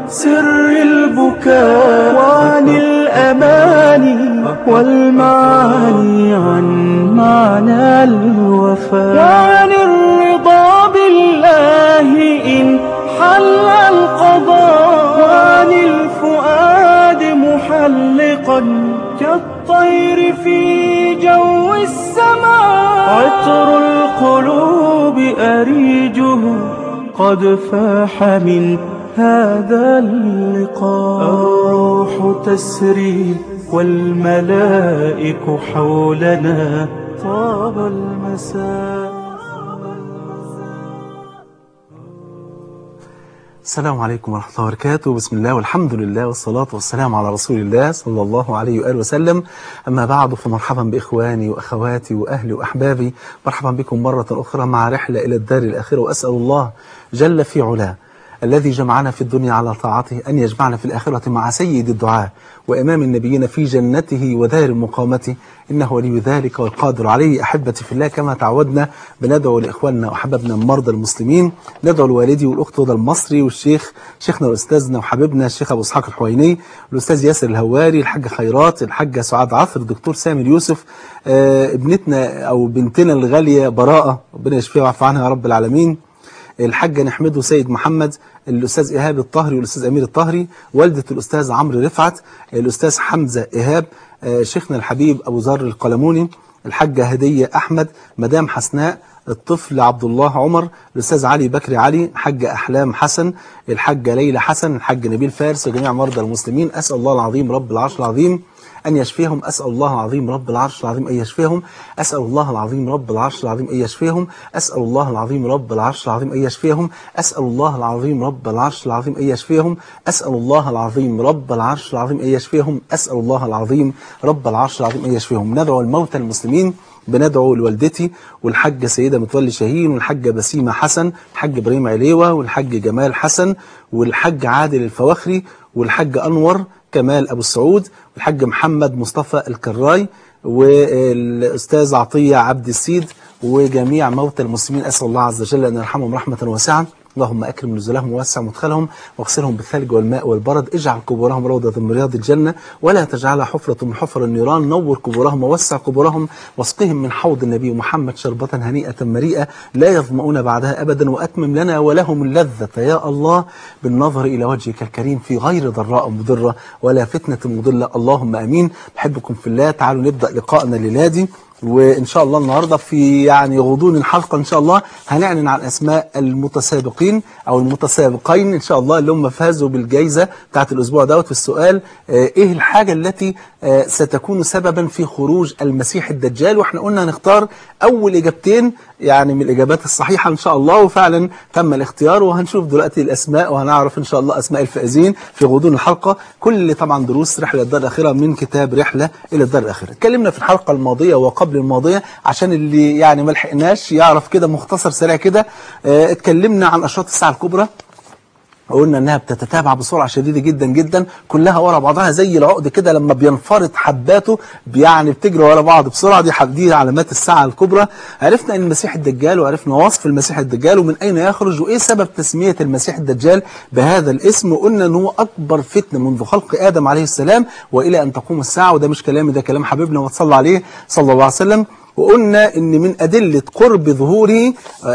سر البكاء وعن الأماني والمعاني، عن معنى الوفاء وعن الرضا بالله إن حل القضاء، وعن الفؤاد محلقا كالطير في جو السماء، عطر القلوب أريجه قد فاح من هذا اللقاء. الروح تسري والملائك حولنا، طاب المساء. السلام عليكم ورحمة الله وبركاته. بسم الله والحمد لله والصلاة والسلام على رسول الله صلى الله عليه وآله وسلم. أما بعد، فمرحبا بإخواني وأخواتي وأهلي وأحبابي، مرحبا بكم مرة أخرى مع رحلة إلى الدار الآخرة، وأسأل الله جل في علاه الذي جمعنا في الدنيا على طاعته أن يجمعنا في الآخرة مع سيد الدعاء وإمام النبيين في جنته ودار مقامته، إنه ولي ذلك والقادر عليه. أحبتي في الله، كما تعودنا بندعو لإخواننا وأحبابنا مرضى المسلمين، ندعو لوالدي والأخت هدى المصري، والشيخ شيخنا وأستاذنا وحبيبنا الشيخ أبو إسحاق الحويني، الأستاذ ياسر الهواري، الحاجة خيرات، الحاجة سعاد عصر، الدكتور سامر يوسف، ابنتنا أو بنتنا الغالية براءة، ربنا يشفيها ويعفو عنها يا رب العالمين، الحاج نحمده سيد محمد، الأستاذ إيهاب الطهري والأستاذ أمير الطهري، والدة الأستاذ عمرو رفعت، الأستاذ حمزة إيهاب، شيخنا الحبيب أبو ذر القلموني، الحاجة هدية أحمد، مدام حسناء، الطفل عبد الله عمر، الأستاذ علي بكري علي، الحاجة أحلام حسن، الحاجة ليلى حسن، الحاج نبيل فارس، وجميع مرضى المسلمين. أسأل الله العظيم رب العرش العظيم أن يشفيهم، أسأل الله العظيم رب العرش العظيم أن يشفيهم، أسأل الله العظيم رب العرش العظيم أن يشفيهم، أسأل الله العظيم رب العرش العظيم أن يشفيهم، أسأل الله العظيم رب العرش العظيم أن يشفيهم، أسأل الله العظيم رب العرش العظيم أن يشفيهم، أسأل الله العظيم رب العرش العظيم أن يشفيهم. ندعو الموتى المسلمين، بندعو لوالدتي والحاجة سيدة متولي شاهين، والحاجة بسيمة حسن، الحاج إبراهيم عليوة، والحاج جمال حسن، والحاج عادل الفواخري، والحاج أنور كمال أبو السعود، والحاج محمد مصطفى الكراي، والأستاذ عطية عبد السيد، وجميع موتى المسلمين. أسأل الله عز وجل أن يرحمهم رحمة واسعة. اللهم أكرم نزلهم ووسع مدخلهم واغسلهم بالثلج والماء والبرد، اجعل قبورهم روضة من رياض الجنة ولا تجعلها حفرة من حفر النيران، نور قبورهم ووسع قبورهم واسقهم من حوض النبي محمد شربة هنيئة مريئة لا يظمؤون بعدها أبدا، وأتمم لنا ولهم اللذة يا الله بالنظر إلى وجهك الكريم في غير ضراء مضرة ولا فتنة مضلة، اللهم أمين. بحبكم في الله. تعالوا نبدأ لقاءنا ليلادي، وإن شاء الله النهاردة في غضون الحلقة إن شاء الله هنعلن عن أسماء المتسابقين أو المتسابقين إن شاء الله اللي هم فازوا بالجائزة بتاعت الأسبوع دوت. في السؤال إيه الحاجة التي ستكون سببا في خروج المسيح الدجال، وإحنا قلنا هنختار أول إجابتين من الإجابات الصحيحة إن شاء الله، وفعلا تم الاختيار، وهنشوف دلوقتي الأسماء وهنعرف إن شاء الله أسماء الفائزين في غضون الحلقة. كل طبعا دروس رحلة الدار الآخرة من كتاب رحلة إلى الدار الآخرة. اتكلمنا في الحلقة الماضية وقبل الماضية عشان اللي ما لحقناش يعرف كده مختصر سريع كده. اتكلمنا عن أشراط الساعة الكبرى، قلنا انها بتتتابع بسرعه شديده جدا جدا، كلها ورا بعضها زي العقد كده لما بينفرط حباته بتجري ورا بعض بسرعه. دي علامات الساعه الكبرى. عرفنا ان المسيح الدجال، وعرفنا وصف المسيح الدجال ومن اين يخرج وايه سبب تسميه المسيح الدجال بهذا الاسم، وقلنا ان هو اكبر فتنه منذ خلق ادم عليه السلام والى ان تقوم الساعه، وده مش كلامي، ده كلام حبيبنا وصلى عليه صلى الله عليه وسلم. وقلنا ان من ادله قرب ظهوره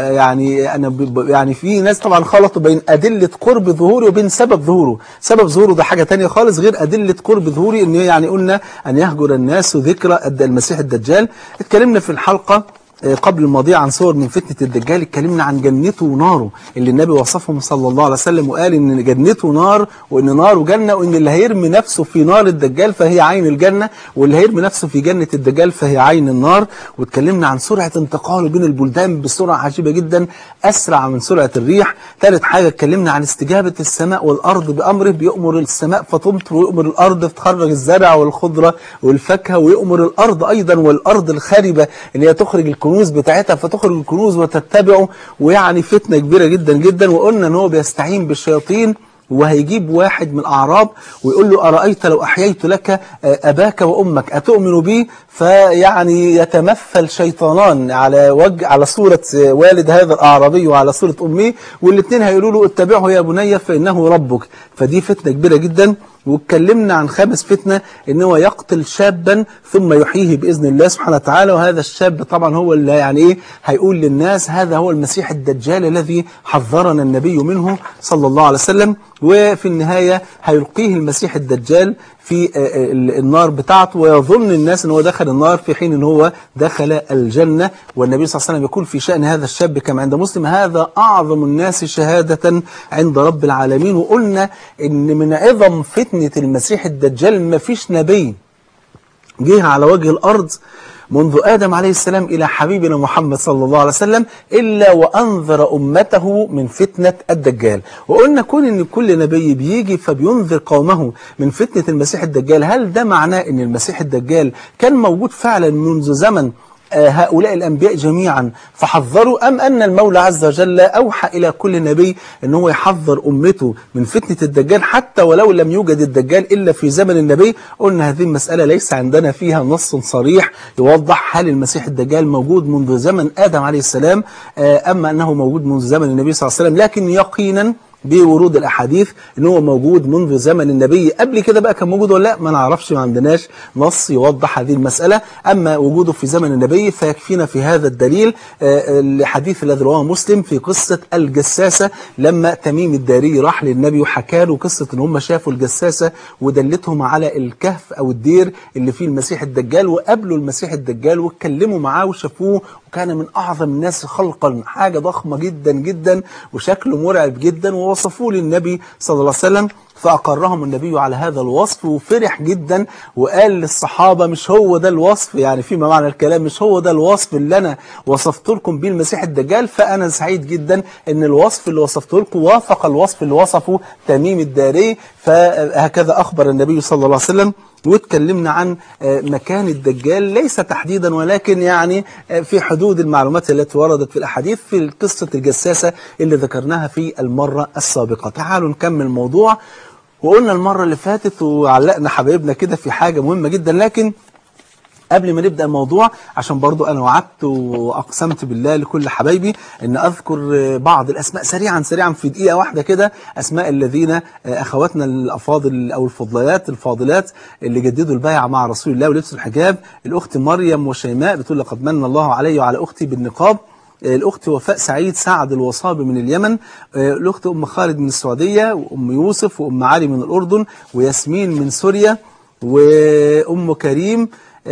في ناس طبعا خلطوا بين ادله قرب ظهوره وبين سبب ظهوره. سبب ظهوره ده حاجه ثانيه خالص غير ادله قرب ظهوره، ان قلنا ان يهجر الناس ذكرى المسيح الدجال. اتكلمنا في الحلقه قبل الماضية عن صور من فتنة الدجال. اتكلمنا عن جنته وناره اللي النبي وصفهم صلى الله عليه وسلم، وقال ان جنته نار وان ناره جنة، وان اللي هيرمي نفسه في نار الدجال فهي عين الجنة، واللي هيرمي نفسه في جنة الدجال فهي عين النار. واتكلمنا عن سرعة انتقاله بين البلدان بسرعة عجيبة جدا، اسرع من سرعة الريح. ثالث حاجة اتكلمنا عن استجابة السماء والارض بامره، بيؤمر السماء فتمطر ويؤمر الارض فتخرج الزرع والخضرة والفاكهة، ويؤمر الارض ايضا والارض الخاربة اللي هي تخرج الكنوز بتاعتها فتخرج الكنوز وتتبعه، فتنة كبيرة جدا جدا. وقلنا ان هو بيستعين بالشياطين وهيجيب واحد من الأعراب ويقول له أرأيت لو أحييت لك أباك وأمك أتؤمن بي؟ فيعني يتمثل شيطانان على صورة والد هذا الأعرابي وعلى صورة أمه، والاثنين هيقولوا له اتبعه يا بني فإنه ربك. فدي فتنة كبيرة جدا. واتكلمنا عن خامس فتنة، ان هو يقتل شابا ثم يحييه بإذن الله سبحانه وتعالى، وهذا الشاب طبعا هو اللي يعني ايه هيقول للناس هذا هو المسيح الدجال الذي حذرنا النبي منه صلى الله عليه وسلم. وفي النهاية هيلقيه المسيح الدجال في النار بتاعته، ويظن الناس ان هو دخل النار في حين ان هو دخل الجنة. والنبي صلى الله عليه وسلم يقول في شأن هذا الشاب كما عند مسلم هذا أعظم الناس شهادة عند رب العالمين. وقلنا ان من عظم فتنة المسيح الدجال ما فيش نبي جه على وجه الأرض منذ آدم عليه السلام إلى حبيبنا محمد صلى الله عليه وسلم إلا وأنذر أمته من فتنة الدجال. وقلنا إن كل نبي بيجي فبينذر قومه من فتنة المسيح الدجال، هل ده معناه أن المسيح الدجال كان موجود فعلا منذ زمن هؤلاء الأنبياء جميعا فحذروا، أم أن المولى عز وجل أوحى إلى كل نبي أنه هو يحذر أمته من فتنة الدجال حتى ولو لم يوجد الدجال إلا في زمن النبي؟ قلنا هذه المسألة ليس عندنا فيها نص صريح يوضح هل المسيح الدجال موجود منذ زمن آدم عليه السلام أما أنه موجود منذ زمن النبي صلى الله عليه وسلم، لكن يقينا بورود الأحاديث إن هو موجود منذ زمن النبي. قبل كده بقى كان موجود ولا لا ما نعرفش، ما عندناش نص يوضح هذه المسألة. أما وجوده في زمن النبي فيكفينا في هذا الدليل الحديث الذي رواه مسلم في قصة الجساسة، لما تميم الداري راح للنبي وحكى له قصة إن هم شافوا الجساسة ودلتهم على الكهف أو الدير اللي فيه المسيح الدجال، وقابلوا المسيح الدجال واتكلموا معاه وشافوه، وكان من أعظم الناس خلقا، حاجة ضخمة جدا جدا وشكله مرعب جدا، ووصفوه للنبي صلى الله عليه وسلم فأقرهم النبي على هذا الوصف وفرح جدا وقال للصحابة مش هو ده الوصف، يعني فيما معنى الكلام مش هو ده الوصف اللي أنا وصفت لكم به المسيح الدجال، فأنا سعيد جدا أن الوصف اللي وصفته لكم وافق الوصف اللي وصفه تميم الداري. فهكذا أخبر النبي صلى الله عليه وسلم. واتكلمنا عن مكان الدجال ليس تحديدا ولكن يعني في حدود المعلومات التي وردت في الأحاديث في قصة الجساسة اللي ذكرناها في المرة السابقة. تعالوا نكمل الموضوع. وقلنا المرة اللي فاتت وعلقنا حبايبنا كده في حاجة مهمة جدا، لكن قبل ما نبدأ الموضوع عشان برضو أنا وعدت وأقسمت بالله لكل حبايبي أن أذكر بعض الأسماء سريعا في دقيقة واحدة كده، أسماء الذين أخواتنا الأفاضل أو الفاضلات اللي جددوا البيعة مع رسول الله ولبسوا الحجاب. الأخت مريم وشيماء بتقول لقد من الله علي وعلى أختي بالنقاب. الأخت وفاء سعيد سعد الوصابي من اليمن. الأخت أم خالد من السعودية، وأم يوسف وأم علي من الأردن، وياسمين من سوريا، وأم كريم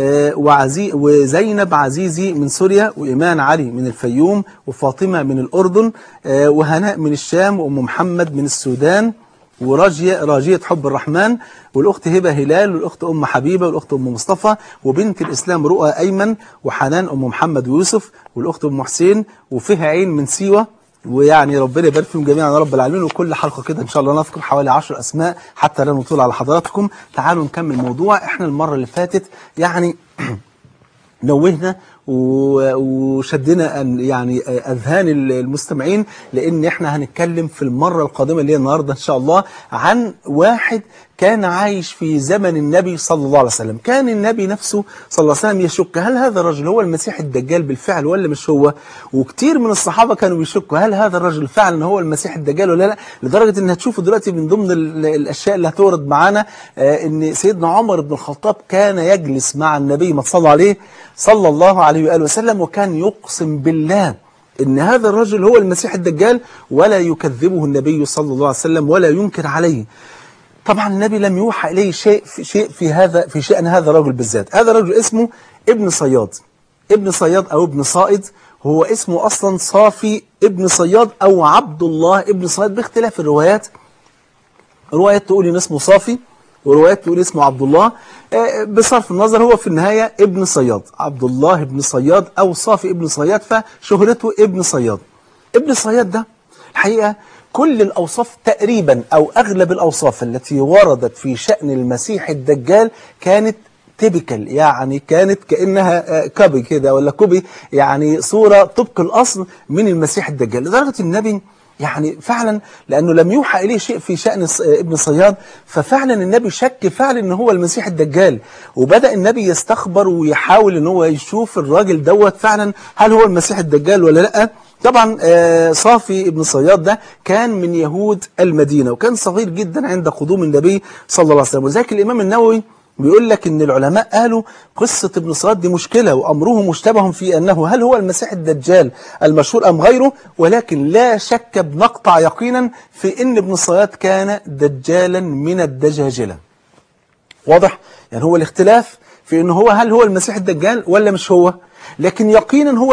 وزينب عزيزي من سوريا، وإيمان علي من الفيوم، وفاطمة من الأردن، وهناء من الشام، وأم محمد من السودان، راجية حب الرحمن، والأخت هبة هلال، والأخت أم حبيبة، والأخت أم مصطفى، وبنت الإسلام رؤى أيمن، وحنان أم محمد ويوسف، والأخت أم حسين، وفيها عين من سيوة. ويعني ربنا يبارك فيهم جميعا يا رب العالمين. وكل حلقة كده إن شاء الله نذكر حوالي 10 أسماء حتى لا نطول على حضراتكم. تعالوا نكمل الموضوع. إحنا المرة اللي فاتت يعني نوهنا وشدنا يعني أذهان المستمعين، لأن إحنا هنتكلم في المرة القادمة اللي هي النهاردة إن شاء الله عن واحد كان عايش في زمن النبي صلى الله عليه وسلم. كان النبي نفسه صلى الله عليه وسلم يشك هل هذا الرجل هو المسيح الدجال بالفعل ولا مش هو، وكتير من الصحابة كانوا بيشكوا هل هذا الرجل فعلا هو المسيح الدجال ولا لا، لدرجة ان هتشوفوا دلوقتي من ضمن الأشياء اللي هتورد معانا ان سيدنا عمر بن الخطاب كان يجلس مع النبي ما صلى عليه صلى الله عليه وآله وسلم، وكان يقسم بالله إن هذا الرجل هو المسيح الدجال ولا يكذبه النبي صلى الله عليه وسلم ولا ينكر عليه. طبعا النبي لم يوحى إليه شيء في شأن هذا الرجل بالذات. هذا الرجل اسمه ابن صياد. ابن صياد أو ابن صائد، هو اسمه أصلا صافي ابن صياد أو عبد الله ابن صياد باختلاف الروايات. روايات تقول إن اسمه صافي، وروايات تقول اسمه عبد الله. بصرف النظر هو في النهاية ابن صياد، عبد الله ابن صياد أو صافي ابن صياد، فشهرته ابن صياد. ابن صياد ده الحقيقة كل الأوصاف تقريبا أو أغلب الأوصاف التي وردت في شأن المسيح الدجال كانت تيبيكال، يعني كانت كأنها كوبي كده ولا كوبي، يعني صورة طبق الأصل من المسيح الدجال، لدرجة النبي يعني فعلا لأنه لم يوحى إليه شيء في شأن ابن صياد، ففعلا النبي شك فعلا إن هو المسيح الدجال، وبدأ النبي يستخبر ويحاول إن هو يشوف الراجل دوت فعلا هل هو المسيح الدجال ولا لأ. طبعا صافي ابن صياد ده كان من يهود المدينة، وكان صغير جدا عند قدوم النبي صلى الله عليه وسلم. وذلك الإمام النووي بيقول لك ان العلماء قالوا قصة ابن صياد دي مشكلة، وأمره مشتبه في أنه هل هو المسيح الدجال المشهور أم غيره، ولكن لا شك بنقطع يقينا في أن ابن صياد كان دجالا من الدجاجلة. واضح؟ يعني هو الاختلاف في أنه هل هو المسيح الدجال ولا مش هو، لكن يقينا هو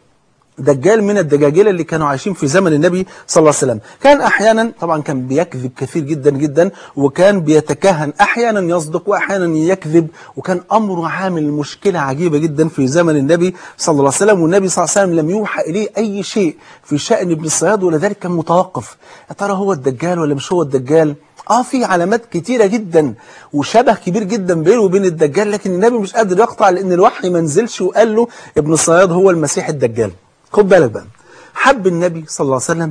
دجال من الدجاجلة اللي كانوا عايشين في زمن النبي صلى الله عليه وسلم. كان أحيانا طبعا كان بيكذب كثير جدا جدا، وكان بيتكهن، أحيانا يصدق وأحيانا يكذب، وكان أمره عامل مشكلة عجيبة جدا في زمن النبي صلى الله عليه وسلم. والنبي صلى الله عليه وسلم لم يوحى إليه أي شيء في شأن ابن الصياد، ولذلك كان متوقف يا ترى هو الدجال ولا مش هو الدجال. في علامات كتيرة جدا وشبه كبير جدا بينه وبين الدجال، لكن النبي مش قادر يقطع لأن الوحي ما نزلش وقال له ابن الصياد هو المسيح الدجال. خد بالك بقى، حب النبي صلى الله عليه وسلم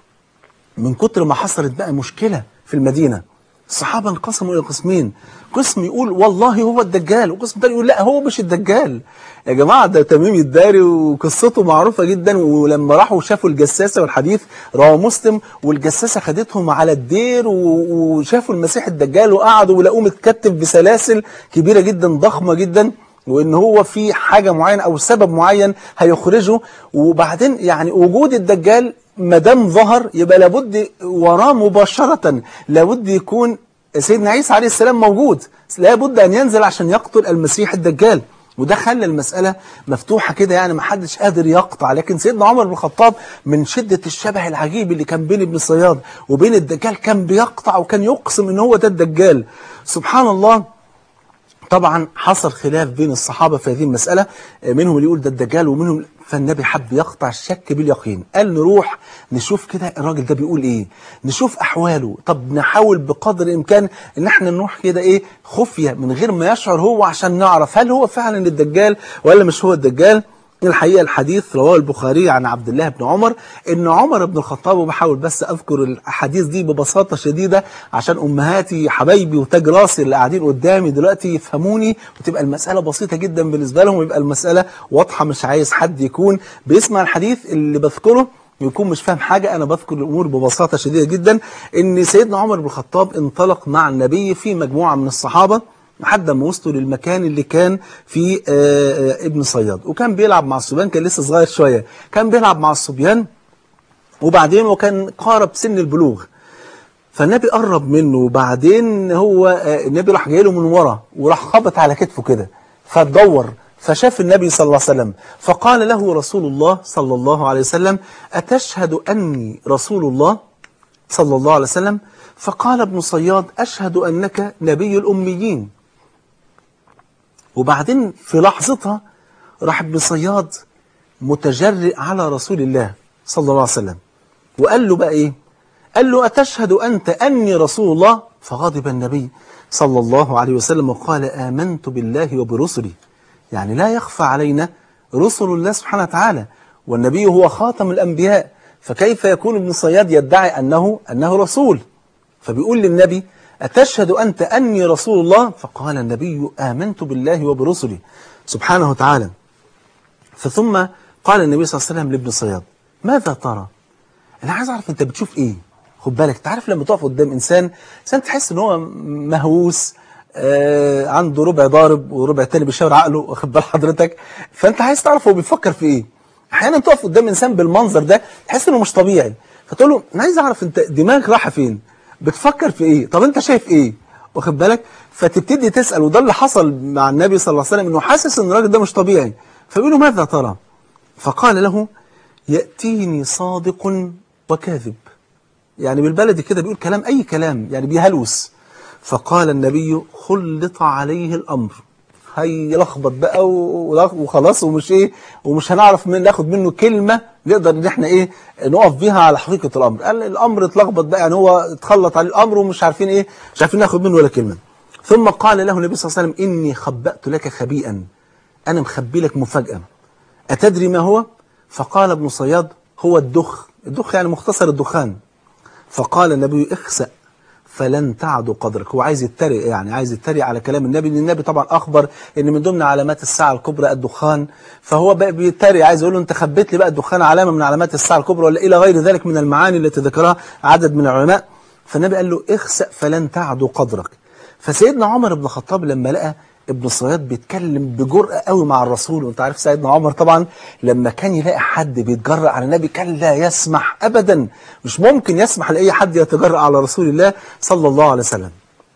من كتر ما حصلت بقى مشكلة في المدينة، الصحابة انقسموا إلى قسمين، قسم يقول والله هو الدجال، وقسم تاني يقول لا هو مش الدجال. يا جماعة ده تميم الداري وقصته معروفة جدا، ولما راحوا شافوا الجساسة، والحديث رواه مسلم، والجساسة خدتهم على الدير وشافوا المسيح الدجال، وقعدوا ولقوه متكتف بسلاسل كبيرة جدا ضخمة جدا، وإن هو في حاجة معينة أو سبب معين هيخرجه. وبعدين يعني وجود الدجال مدام ظهر يبقى لابد وراه مباشرة لابد يكون سيدنا عيسى عليه السلام موجود، لابد أن ينزل عشان يقتل المسيح الدجال. وده خلى المسألة مفتوحة كده، يعني ما حدش قادر يقطع. لكن سيدنا عمر بن الخطاب من شدة الشبه العجيب اللي كان بين ابن صياد وبين الدجال كان بيقطع وكان يقسم إن هو ده الدجال. سبحان الله. طبعا حصل خلاف بين الصحابة في هذه المسألة، منهم اللي يقول ده الدجال ومنهم، فالنبي حب يقطع الشك باليقين، قال نروح نشوف كده الراجل ده بيقول ايه، نشوف احواله، طب نحاول بقدر الامكان ان احنا نروح كده ايه خفية من غير ما يشعر هو، عشان نعرف هل هو فعلا الدجال ولا مش هو الدجال. الحقيقة الحديث رواه البخاري عن عبد الله بن عمر، ان عمر بن الخطاب، وبحاول بس اذكر الحديث دي ببساطة شديدة عشان امهاتي حبايبي وتاج راسي اللي قاعدين قدامي دلوقتي يفهموني، وتبقى المسألة بسيطة جدا بالنسبة لهم، ويبقى المسألة واضحة، مش عايز حد يكون بيسمع الحديث اللي بذكره يكون مش فاهم حاجة. أنا بذكر الأمور ببساطة شديدة جدا، إن سيدنا عمر بن الخطاب انطلق مع النبي في مجموعة من الصحابة لحد ما وصلوا للمكان اللي كان فيه ابن صياد، وكان بيلعب مع الصبيان، كان لسه صغير شوية، كان بيلعب مع الصبيان، وبعدين وكان قارب سن البلوغ، فالنبي قرب منه، وبعدين هو النبي راح جاي له من ورا وراح خبط على كتفه كده، فتدور فشاف النبي صلى الله عليه وسلم، فقال له رسول الله صلى الله عليه وسلم أتشهد أني رسول الله صلى الله عليه وسلم؟ فقال ابن صياد أشهد أنك نبي الأميين. وبعدين في لحظتها راح ابن صياد متجرئ على رسول الله صلى الله عليه وسلم، وقال له بقى إيه؟ قال له أتشهد أنت أني رسول الله؟ فغضب النبي صلى الله عليه وسلم وقال آمنت بالله وبرسله، يعني لا يخفى علينا رسل الله سبحانه وتعالى، والنبي هو خاتم الأنبياء، فكيف يكون ابن صياد يدعي أنه رسول؟ فبيقول للنبي أتشهد أنت أني رسول الله؟ فقال النبي آمنت بالله وبرسله سبحانه وتعالى. فثم قال النبي صلى الله عليه وسلم لابن صياد ماذا ترى؟ أنا عايز أعرف أنت بتشوف إيه؟ خد بالك، تعرف لما تقف قدام إنسان تحس إن هو مهووس، عنده ربع ضارب وربع تاني بيشاور عقله، واخد بال حضرتك، فأنت عايز تعرف هو بيفكر في إيه. أحيانا تقف قدام إنسان بالمنظر ده تحس إنه مش طبيعي، فتقول له أنا عايز أعرف أنت دماغك رايحة فين؟ بتفكر في إيه؟ طب أنت شايف إيه؟ واخد بالك؟ فتبتدي تسأل، وده اللي حصل مع النبي صلى الله عليه وسلم، إنه حاسس إن الراجل ده مش طبيعي، فبيقول له ماذا ترى؟ فقال له يأتيني صادق وكاذب، يعني بالبلدي كده بيقول كلام أي كلام، يعني بيهلوس. فقال النبي خلط عليه الأمر، هيلخبط بقى وخلاص، ومش هنعرف ناخد منه كلمة نقدر ان احنا نقف بيها على حقيقة الأمر. قال الأمر اتلخبط بقى، يعني هو اتخلط عليه الأمر ومش عارفين مش عارفين ناخد منه ولا كلمة. ثم قال له النبي صلى الله عليه وسلم إني خبأت لك خبيئا، أنا مخبي لك مفاجأة، أتدري ما هو؟ فقال ابن صياد هو الدخ الدخ يعني مختصر الدخان. فقال النبي اخسأ فلن تعد قدرك. هو عايز يتريق، يعني عايز يتريق على كلام النبي، لأن النبي طبعا أخبر إن من ضمن علامات الساعة الكبرى الدخان، فهو بقى بيتريق، عايز يقول له أنت خبيت لي بقى الدخان علامة من علامات الساعة الكبرى ولا إلى غير ذلك من المعاني التي ذكرها عدد من العلماء. فالنبي قال له اخسأ فلن تعد قدرك. فسيدنا عمر بن الخطاب لما لقى ابن الصياد بيتكلم بجرأة قوي مع الرسول، وانت عارف سيدنا عمر طبعا لما كان يلاقي حد بيتجرأ على النبي كان لا يسمح ابدا، مش ممكن يسمح لاي حد يتجرأ على رسول الله صلى الله عليه وسلم.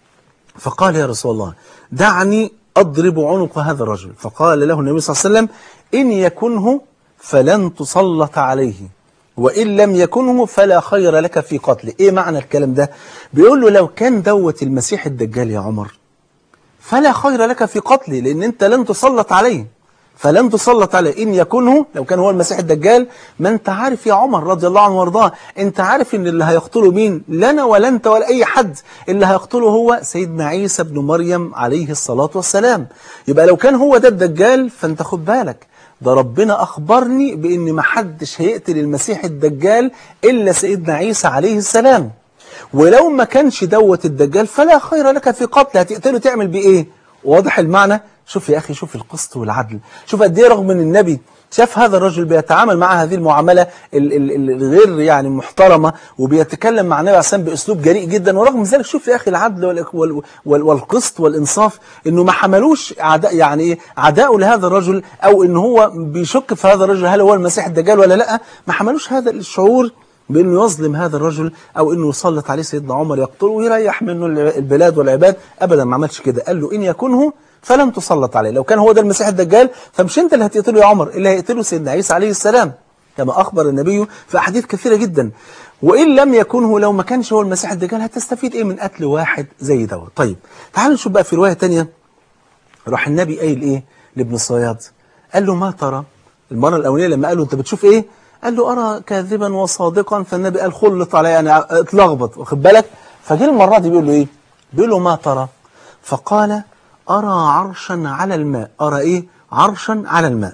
فقال يا رسول الله دعني اضرب عنق هذا الرجل. فقال له النبي صلى الله عليه وسلم ان يكنه فلن تسلط عليه وإن لم يكنه فلا خير لك في قتله. ايه معنى الكلام ده؟ بيقول له لو كان دوت المسيح الدجال يا عمر فلا خير لك في قتله، لأن أنت لن تسلط عليه، فلن تسلط عليه. إن يكنه، لو كان هو المسيح الدجال، ما أنت عارف يا عمر رضي الله عنه وارضاه، أنت عارف إن اللي هيقتله مين؟ لنا ولا أنت ولا أي حد، اللي هيقتله هو سيدنا عيسى بن مريم عليه الصلاة والسلام. يبقى لو كان هو ده الدجال فأنت خد بالك، ده ربنا أخبرني بإن ما حدش هيقتل المسيح الدجال إلا سيدنا عيسى عليه السلام. ولو ما كانش دوت الدجال فلا خير لك في قتله، هتقتله تعمل بيه ايه؟ واضح المعنى؟ شوف يا اخي، شوف القسط والعدل، شوف قد ايه رغم ان النبي شاف هذا الرجل بيتعامل مع هذه المعامله الغير يعني محترمه، وبيتكلم مع النبي عليه الصلاه والسلام باسلوب جريء جدا، ورغم ذلك شوف يا اخي العدل والقسط والانصاف، انه ما حملوش عداء، يعني ايه عداءه لهذا الرجل، او ان هو بيشك في هذا الرجل هل هو المسيح الدجال ولا لا، ما حملوش هذا الشعور بأنه يظلم هذا الرجل أو أنه يسلط عليه سيدنا عمر يقتله ويريح منه البلاد والعباد. أبدا ما عملش كده، قال له إن يكنه فلن تسلط عليه. لو كان هو ده المسيح الدجال فمش أنت اللي هتقتله يا عمر، اللي هيقتله سيدنا عيسى عليه السلام، كما أخبر النبي في أحاديث كثيرة جدا. وإن لم يكنه، لو ما كانش هو المسيح الدجال هتستفيد إيه من قتل واحد زي دوت؟ طيب تعالوا نشوف بقى في رواية تانية، راح النبي قايل إيه لابن الصياد؟ قال له ما ترى؟ المرة الأولانية لما قال له أنت بتشوف إيه؟ قال له أرى كاذبا وصادقا، فالنبي قال خلط عليه، يعني اتلخبط، واخد بالك؟ فجه المرة دي بيقول له إيه؟ بيقول له ما ترى؟ فقال أرى عرشا على الماء. أرى إيه؟ عرشا على الماء.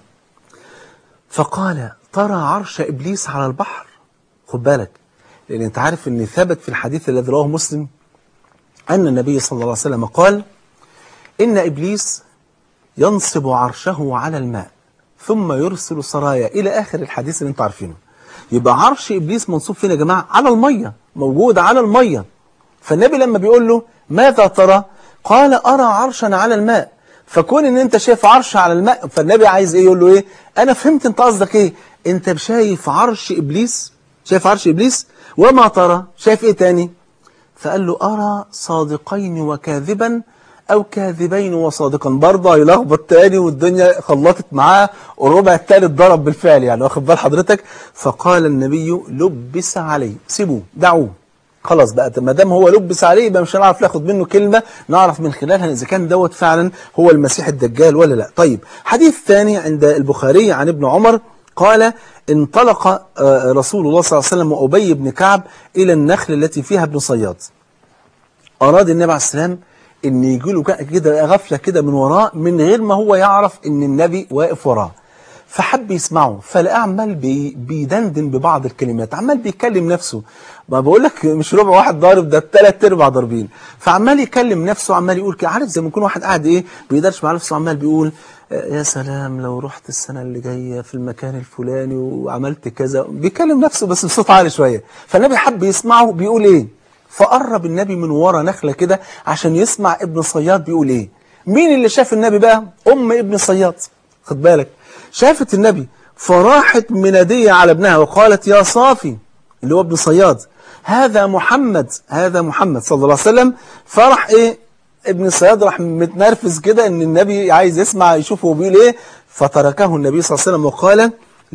فقال ترى عرش إبليس على البحر؟ خد بالك، لأن أنت عارف أن ثبت في الحديث الذي رواه مسلم أن النبي صلى الله عليه وسلم قال إن إبليس ينصب عرشه على الماء ثم يرسل سرايا، إلى آخر الحديث اللي انتوا عارفينه. يبقى عرش إبليس منصوب فين يا جماعة؟ على المية، موجود على المية. فالنبي لما بيقول له ماذا ترى؟ قال أرى عرشا على الماء. فكون ان انت شايف عرش على الماء، فالنبي عايز ايه؟ يقول له ايه؟ انا فهمت انت قصدك ايه، انت شايف عرش إبليس، شايف عرش إبليس، وما ترى؟ شايف ايه تاني؟ فقال له أرى صادقين وكاذبا أو كاذبين وصادقا. برضه هيلخبط تاني والدنيا خلطت معاه، والربع التالت ضرب بالفعل، يعني واخد بال حضرتك؟ فقال النبي لبس عليه، سيبوه دعوه، خلاص بقى ما دام هو لبس عليه يبقى مش هنعرف ناخد منه كلمة نعرف من خلالها إذا كان دوت فعلا هو المسيح الدجال ولا لا. طيب حديث ثاني عند البخاري عن ابن عمر قال انطلق رسول الله صلى الله عليه وسلم وأبي بن كعب إلى النخل التي فيها ابن صياد. أراد النبي عليه السلام ان يجي له كده غفله كده من وراه من غير ما هو يعرف ان النبي واقف وراه، فحب يسمعه، فلقى عمال بيدندن ببعض الكلمات، عمال بيكلم نفسه. ما بقول لك مش ربع واحد ضارب، ده 3/4 ضاربين. فعمال يكلم نفسه، عمال يقول كده، عارف زي ما يكون واحد قاعد ايه بيقدرش مع نفسه، عمال بيقول يا سلام لو رحت السنه اللي جايه في المكان الفلاني وعملت كذا، بيكلم نفسه بس بصوت عالي شويه. فالنبي حب يسمعه بيقول ايه، فقرب النبي من ورا نخلة كده عشان يسمع ابن صياد بيقول ايه. مين اللي شاف النبي بقى؟ ام ابن صياد، خد بالك، شافت النبي فراحت منادية على ابنها وقالت يا صافي، اللي هو ابن صياد، هذا محمد، هذا محمد صلى الله عليه وسلم. فرح ايه ابن صياد، راح متنرفز كده ان النبي عايز يسمع يشوفه هو بيقول ايه. فتركه النبي صلى الله عليه وسلم وقال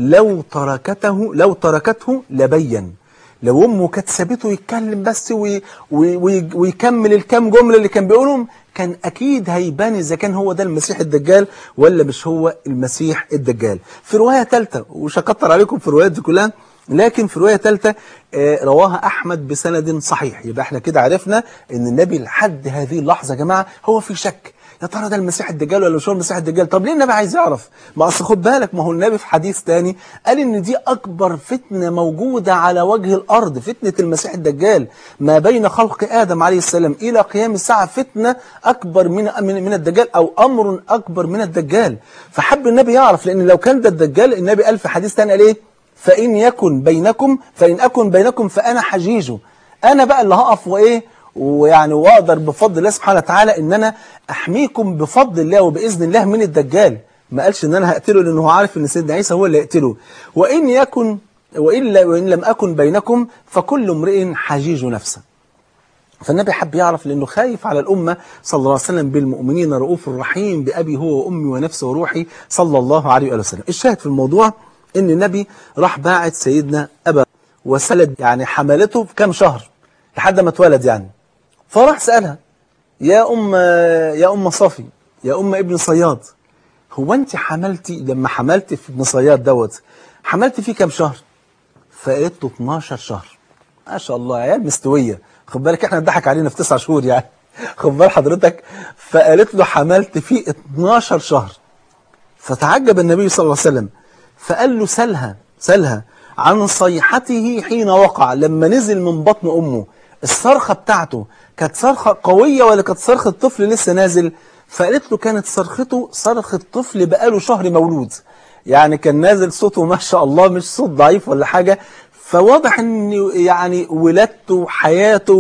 لو تركته لبين. لو امه كانت سابته يتكلم بس ويكمل الكام جمله اللي كان بيقولهم، كان اكيد هيبان اذا كان هو ده المسيح الدجال ولا مش هو المسيح الدجال. في روايه ثالثه، ومش هكتر عليكم في الروايات دي كلها، لكن في روايه ثالثه رواها احمد بسند صحيح. يبقى احنا كده عرفنا ان النبي لحد هذه اللحظه يا جماعه هو في شك، يا ترى ده المسيح الدجال ولا مش هو المسيح الدجال؟ طب ليه النبي عايز يعرف؟ ما اصل خد بالك، ما هو النبي في حديث تاني قال ان دي اكبر فتنه موجوده على وجه الارض، فتنه المسيح الدجال. ما بين خلق ادم عليه السلام الى قيام الساعه فتنه اكبر من الدجال، او امر اكبر من الدجال. فحب النبي يعرف، لان لو كان ده الدجال النبي قال في حديث تاني قال ايه؟ فان اكن بينكم فانا حجيجه. انا بقى اللي هقف وايه ويعني واقدر بفضل الله سبحانه وتعالى ان انا احميكم بفضل الله وباذن الله من الدجال. ما قالش ان انا هقتله لانه هو عارف ان سيدنا عيسى هو اللي يقتله. وان لم اكن بينكم فكل امرئ حجيج نفسه. فالنبي حب يعرف لانه خايف على الامه صلى الله عليه وسلم، بالمؤمنين رؤوف رحيم، بابي هو وامي ونفسي وروحي صلى الله عليه وسلم. الشاهد في الموضوع ان النبي راح باعت سيدنا ابا وسلد يعني حملته في كام شهر لحد ما اتولد يعني. فراح سألها يا أم صافي، يا أم ابن صياد، هو أنت حملتي لما حملتي في ابن صياد دوت حملتي فيه كام شهر؟ فقالت له 12 شهر. ما شاء الله عيال مستوية، خد بالك احنا اتضحك علينا في 9 شهور يعني، خد بال حضرتك. فقالت له حملت فيه 12 شهر. فتعجب النبي صلى الله عليه وسلم فقال له سلها عن صيحته حين وقع، لما نزل من بطن أمه الصرخة بتاعته كانت صرخة قوية ولا كانت صرخة طفل لسه نازل؟ فقالت له كانت صرخته صرخة طفل بقاله شهر مولود، يعني كان نازل صوته ما شاء الله مش صوت ضعيف ولا حاجة. فواضح ان يعني ولادته وحياته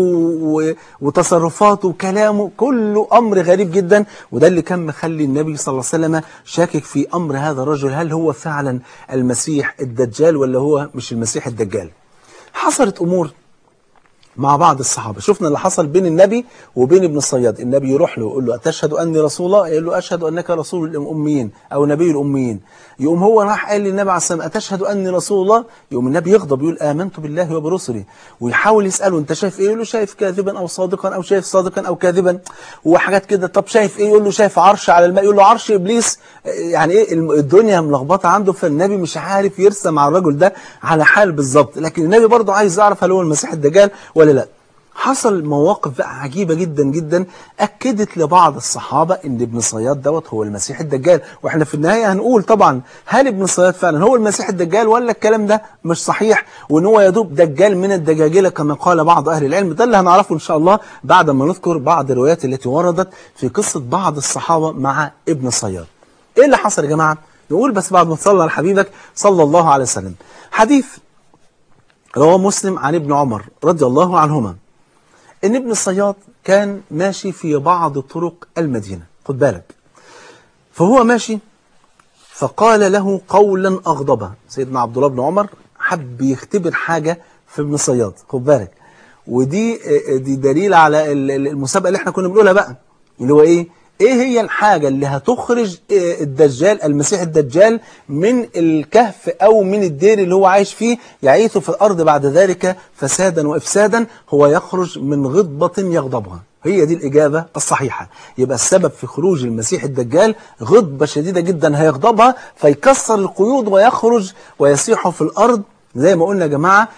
وتصرفاته وكلامه كله امر غريب جدا، وده اللي كان مخلي النبي صلى الله عليه وسلم شاكك في امر هذا الرجل، هل هو فعلا المسيح الدجال ولا هو مش المسيح الدجال. حصلت امور مع بعض الصحابة، شفنا اللي حصل بين النبي وبين ابن الصياد. النبي يروح له يقول له أتشهد أني رسول الله؟ يقول له أشهد أنك رسول الأميين أو نبي الأميين. يقوم هو راح قال للنبي عليه الصلاة والسلام أتشهد أني رسول الله؟ يقوم النبي يغضب يقول آمنت بالله وبرسله، ويحاول يسأله أنت شايف إيه؟ يقول له شايف كاذبا أو صادقا، أو شايف صادقا أو كاذبا وحاجات كده. طب شايف إيه؟ يقول له شايف عرش على الماء. يقول له عرش إبليس. يعني إيه الدنيا ملخبطة عنده، فالنبي مش عارف يرسم على الرجل ده على حال بالظبط، لكن النبي برضه عايز يعرف هل هو المسيح الدجال ولا لا. حصل مواقف بقى عجيبة جدا جدا أكدت لبعض الصحابة إن ابن صياد دوت هو المسيح الدجال. وإحنا في النهاية هنقول طبعا هل ابن صياد فعلا هو المسيح الدجال ولا الكلام ده مش صحيح وإن هو يدوب دجال من الدجاجلة كما قال بعض أهل العلم. ده اللي هنعرفه إن شاء الله بعد ما نذكر بعض الروايات التي وردت في قصة بعض الصحابة مع ابن صياد. إيه اللي حصل يا جماعة؟ نقول بس بعد ما تصلي على حبيبك صلى الله عليه وسلم. حديث رواه مسلم عن ابن عمر رضي الله عنهما إن ابن الصياد كان ماشي في بعض طرق المدينة، خد بالك. فهو ماشي فقال له قولا أغضبه. سيدنا عبد الله بن عمر حب يختبر حاجة في ابن الصياد، خد بالك. ودي دليل على المسابقة اللي احنا كنا بنقولها بقى، اللي هو ايه هي الحاجة اللي هتخرج الدجال المسيح الدجال من الكهف أو من الدير اللي هو عايش فيه يعيث في الأرض بعد ذلك فسادا وإفسادا؟ هو يخرج من غضبة يغضبها. هي دي الإجابة الصحيحة. يبقى السبب في خروج المسيح الدجال غضبة شديدة جدا هيغضبها فيكسر القيود ويخرج ويسيح في الأرض زي ما قلنا يا جماعة،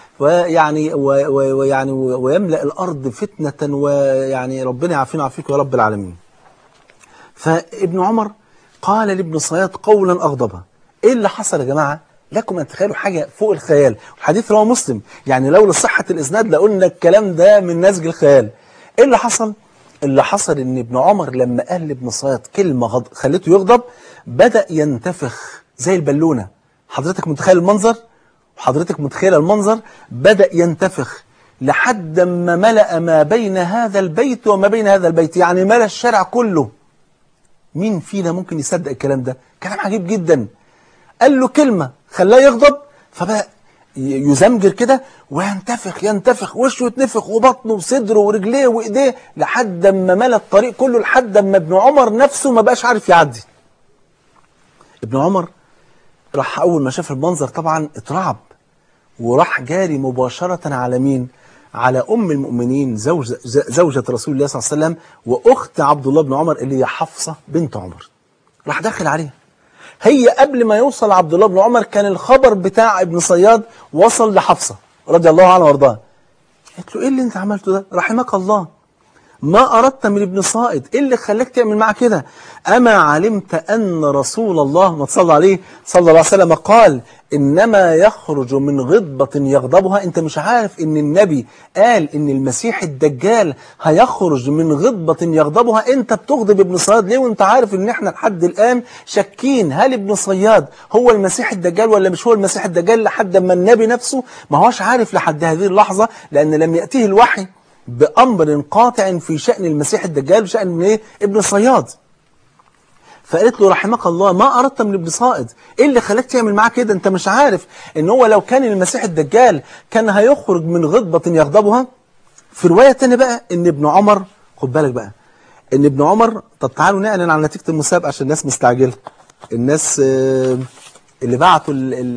ويملأ الأرض فتنة، ويعني ربنا يعافينا ويعافيكم يا رب العالمين. فابن عمر قال لابن صياد قولا أغضبه. إيه اللي حصل يا جماعة؟ لكم أن تخيلوا حاجة فوق الخيال، والحديث رواه مسلم، يعني لولا صحة الإسناد لقلنا الكلام ده من نسج الخيال. إيه اللي حصل؟ اللي حصل إن ابن عمر لما قال لابن صياد كلمة خلته يغضب بدأ ينتفخ زي البالونة. حضرتك متخيل المنظر؟ وحضرتك متخيل المنظر؟ بدأ ينتفخ لحد ما ملأ ما بين هذا البيت وما بين هذا البيت، يعني ملأ الشارع كله. مين فينا ممكن يصدق الكلام ده؟ كلام عجيب جدا. قال له كلمة خلاه يغضب فبقى يزمجر كده وينتفخ وشه يتنفخ وبطنه وصدره ورجليه وايديه لحد ما ملأ الطريق كله، لحد ما ابن عمر نفسه ما بقاش عارف يعدي. ابن عمر راح أول ما شاف المنظر طبعا اترعب وراح جاري مباشرة على مين؟ على أم المؤمنين زوجة رسول الله صلى الله عليه وسلم وأخت عبد الله بن عمر اللي هي حفصة بنت عمر. راح داخل عليها. هي قبل ما يوصل عبد الله بن عمر كان الخبر بتاع ابن صياد وصل لحفصة رضي الله عنها وارضاها. قالت له إيه اللي أنت عملته ده؟ رحمك الله. ما أردت من ابن صائد؟ إيه اللي خلاك تعمل معاه كده؟ أما علمت أن رسول الله ما تصلى عليه صلى الله عليه وسلم قال إنما يخرج من غضبة يغضبها؟ أنت مش عارف إن النبي قال إن المسيح الدجال هيخرج من غضبة يغضبها؟ أنت بتغضب ابن صياد ليه وأنت عارف إن إحنا لحد الآن شاكين هل ابن صياد هو المسيح الدجال ولا مش هو المسيح الدجال، لحد ما النبي نفسه ما هوش عارف لحد هذه اللحظة، لأن لم يأتيه الوحي بأمر قاطع في شأن المسيح الدجال وشأن إيه؟ ابن صياد. فقالت له رحمك الله ما أردت من ابن صائد؟ إيه اللي خلاك تعمل معاه كده؟ أنت مش عارف إن هو لو كان المسيح الدجال كان هيخرج من غضبة يغضبها؟ في رواية تانية بقى إن ابن عمر، خد بالك بقى، إن ابن عمر، طب تعالوا نعلن عن نتيجة المسابقة عشان الناس مستعجلة، الناس اللي بعتوا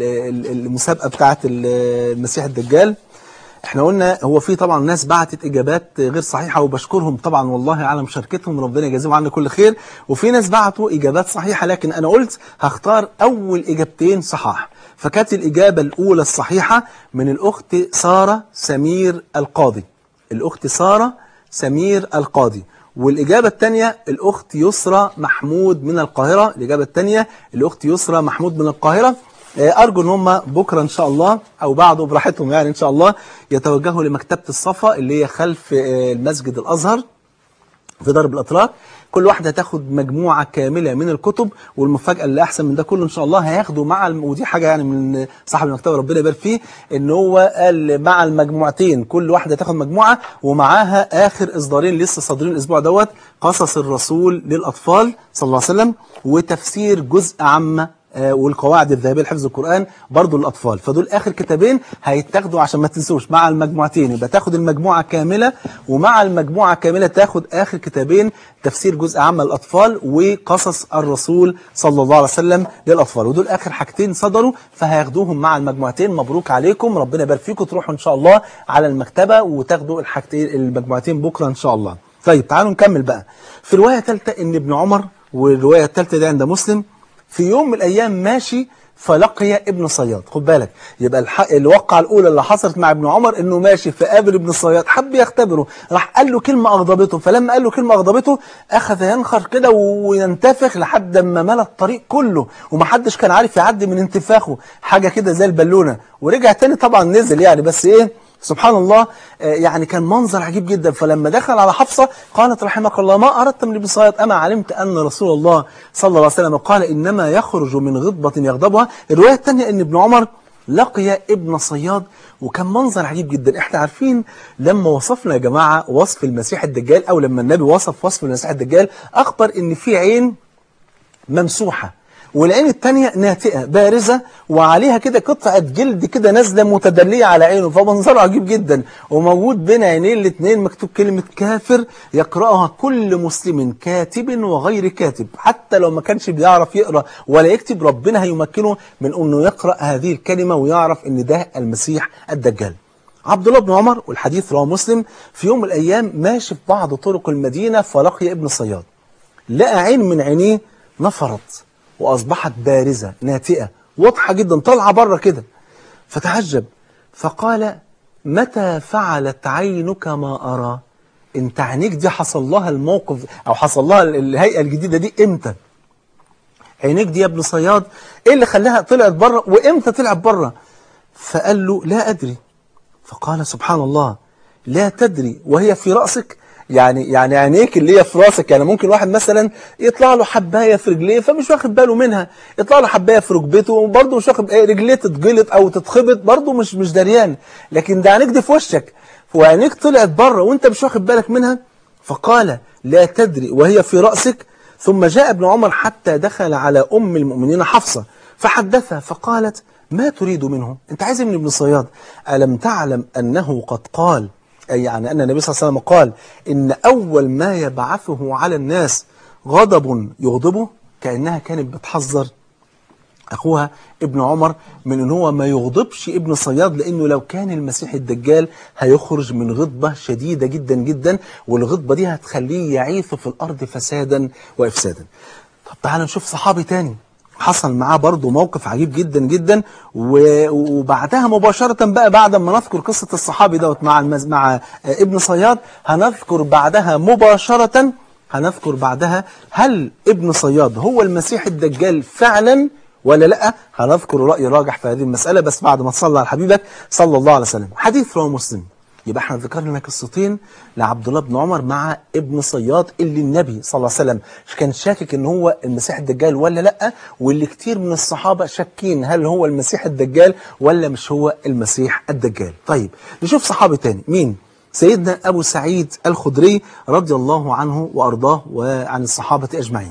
المسابقة بتاعت المسيح الدجال. احنا قلنا هو في طبعا ناس بعتت اجابات غير صحيحه وبشكرهم طبعا والله على مشاركتهم، ربنا يجازيهم عنا كل خير، وفي ناس بعتوا اجابات صحيحه، لكن انا قلت هختار اول اجابتين صحاح. فكانت الاجابه الاولى الصحيحه من الاخت ساره سمير القاضي، الاخت ساره سمير القاضي، والإجابة الثانية الأخت يسرى محمود من القاهرة، الإجابة الثانية الأخت يسرى محمود من القاهرة. أرجو أن هم بكرة إن شاء الله أو بعده براحتهم يعني إن شاء الله يتوجهوا لمكتبة الصفا اللي هي خلف المسجد الأزهر في درب الأتراك. كل واحدة هتاخد مجموعة كاملة من الكتب، والمفاجأة اللي أحسن من ده كله إن شاء الله هياخدوا مع ودي حاجة يعني من صاحب المكتبة ربنا يبارك فيه، إن هو قال مع المجموعتين كل واحدة تاخد مجموعة ومعاها آخر إصدارين لسه صادرين الأسبوع دوت، قصص الرسول للأطفال صلى الله عليه وسلم وتفسير جزء عامة والقواعد الذهبية لحفظ القرآن برضو للأطفال. فدول آخر كتابين هيتاخدوا عشان ما تنسوش مع المجموعتين، يبقى تاخد المجموعة كاملة ومع المجموعة كاملة تاخد آخر كتابين تفسير جزء عام للأطفال وقصص الرسول صلى الله عليه وسلم للأطفال، ودول آخر حاجتين صدروا فهياخدوهم مع المجموعتين. مبروك عليكم، ربنا يبارك فيكم، تروحوا إن شاء الله على المكتبة وتاخدوا الحاجتين المجموعتين بكرة إن شاء الله. طيب تعالوا نكمل بقى في رواية ثالثة إن ابن عمر، والرواية الثالثة دي عند مسلم، في يوم من الأيام ماشي فلقي ابن صياد. خد بالك، يبقى الوقعة الأولى اللي حصلت مع ابن عمر إنه ماشي فقابل ابن صياد، حب يختبره، راح قال له كلمة أغضبته، فلما قال له كلمة أغضبته أخذ ينخر كده وينتفخ لحد ما ملى الطريق كله ومحدش كان عارف يعدي من انتفاخه، حاجة كده زي البالونة، ورجع تاني طبعا نزل يعني، بس إيه سبحان الله يعني كان منظر عجيب جدا. فلما دخل على حفصة قالت رحمك الله ما أردت من ابن صياد؟ أما علمت أن رسول الله صلى الله عليه وسلم قال إنما يخرج من غضبة يغضبها. الرواية الثانية أن ابن عمر لقي ابن صياد، وكان منظر عجيب جدا. احنا عارفين لما وصفنا يا جماعة وصف المسيح الدجال، أو لما النبي وصف المسيح الدجال أخبر إن في عين ممسوحة والعين الثانية ناتئة بارزة وعليها كده قطعة جلد كده نازلة متدلية على عينه، فمنظره عجيب جدا، وموجود بين عينين الاثنين مكتوب كلمة كافر يقرأها كل مسلم كاتب وغير كاتب، حتى لو ما كانش بيعرف يقرأ ولا يكتب ربنا هيمكنه من أنه يقرأ هذه الكلمة ويعرف أن ده المسيح الدجال. عبد الله بن عمر، والحديث رواه مسلم، في يوم من الأيام ماشي في بعض طرق المدينة فلقي ابن صياد، لقى عين من عينيه نفرت وأصبحت بارزة ناتئة واضحة جدا طالعة بره كده، فتعجب فقال متى فعلت عينك ما أرى؟ انت عينيك دي حصل لها الموقف أو حصل لها الهيئة الجديدة دي امتى؟ عينيك دي يا ابن صياد ايه اللي خلاها طلعت بره وامتى طلعت بره؟ فقال له لا أدري. فقال سبحان الله لا تدري وهي في رأسك؟ يعني عينيك اللي هي في راسك، يعني ممكن واحد مثلا يطلع له حبايه في رجليه فمش واخد باله منها، يطلع له حبايه في ركبته وبرضه مش واخد رجليه تتجلط او تتخبط برضه مش دريان، لكن ده عينيك دي في وشك وعينيك طلعت بره وانت مش واخد بالك منها. فقال لا تدري وهي في راسك. ثم جاء ابن عمر حتى دخل على ام المؤمنين حفصه فحدثها فقالت ما تريد منه؟ انت عايز من ابن صياد؟ ألم تعلم أنه قد قال، أي يعني أن النبي صلى الله عليه وسلم قال إن أول ما يبعثه على الناس غضب يغضبه؟ كأنها كانت بتحذر أخوها ابن عمر من أن هو ما يغضبش ابن صياد، لأنه لو كان المسيح الدجال هيخرج من غضبة شديدة جدا جدا، والغضبة دي هتخليه يعيث في الأرض فسادا وإفسادا. طب تعالى نشوف صحابي تاني حصل معاه برضه موقف عجيب جدا جدا، وبعدها مباشرة بقى بعد ما نذكر قصة الصحابي دوت مع ابن صياد، هنذكر بعدها هل ابن صياد هو المسيح الدجال فعلا ولا لا. هنذكر رأي راجح في هذه المسألة بس بعد ما تصلى على حبيبك صلى الله عليه وسلم. حديث رواه مسلم. يبقى احنا ذكرنا قصتين لعبد الله بن عمر مع ابن صياد اللي النبي صلى الله عليه وسلم كان شاكك ان هو المسيح الدجال ولا لا، واللي كتير من الصحابة شاكين هل هو المسيح الدجال ولا مش هو المسيح الدجال. طيب نشوف صحابي تاني. مين؟ سيدنا أبو سعيد الخدري رضي الله عنه وأرضاه وعن الصحابة أجمعين.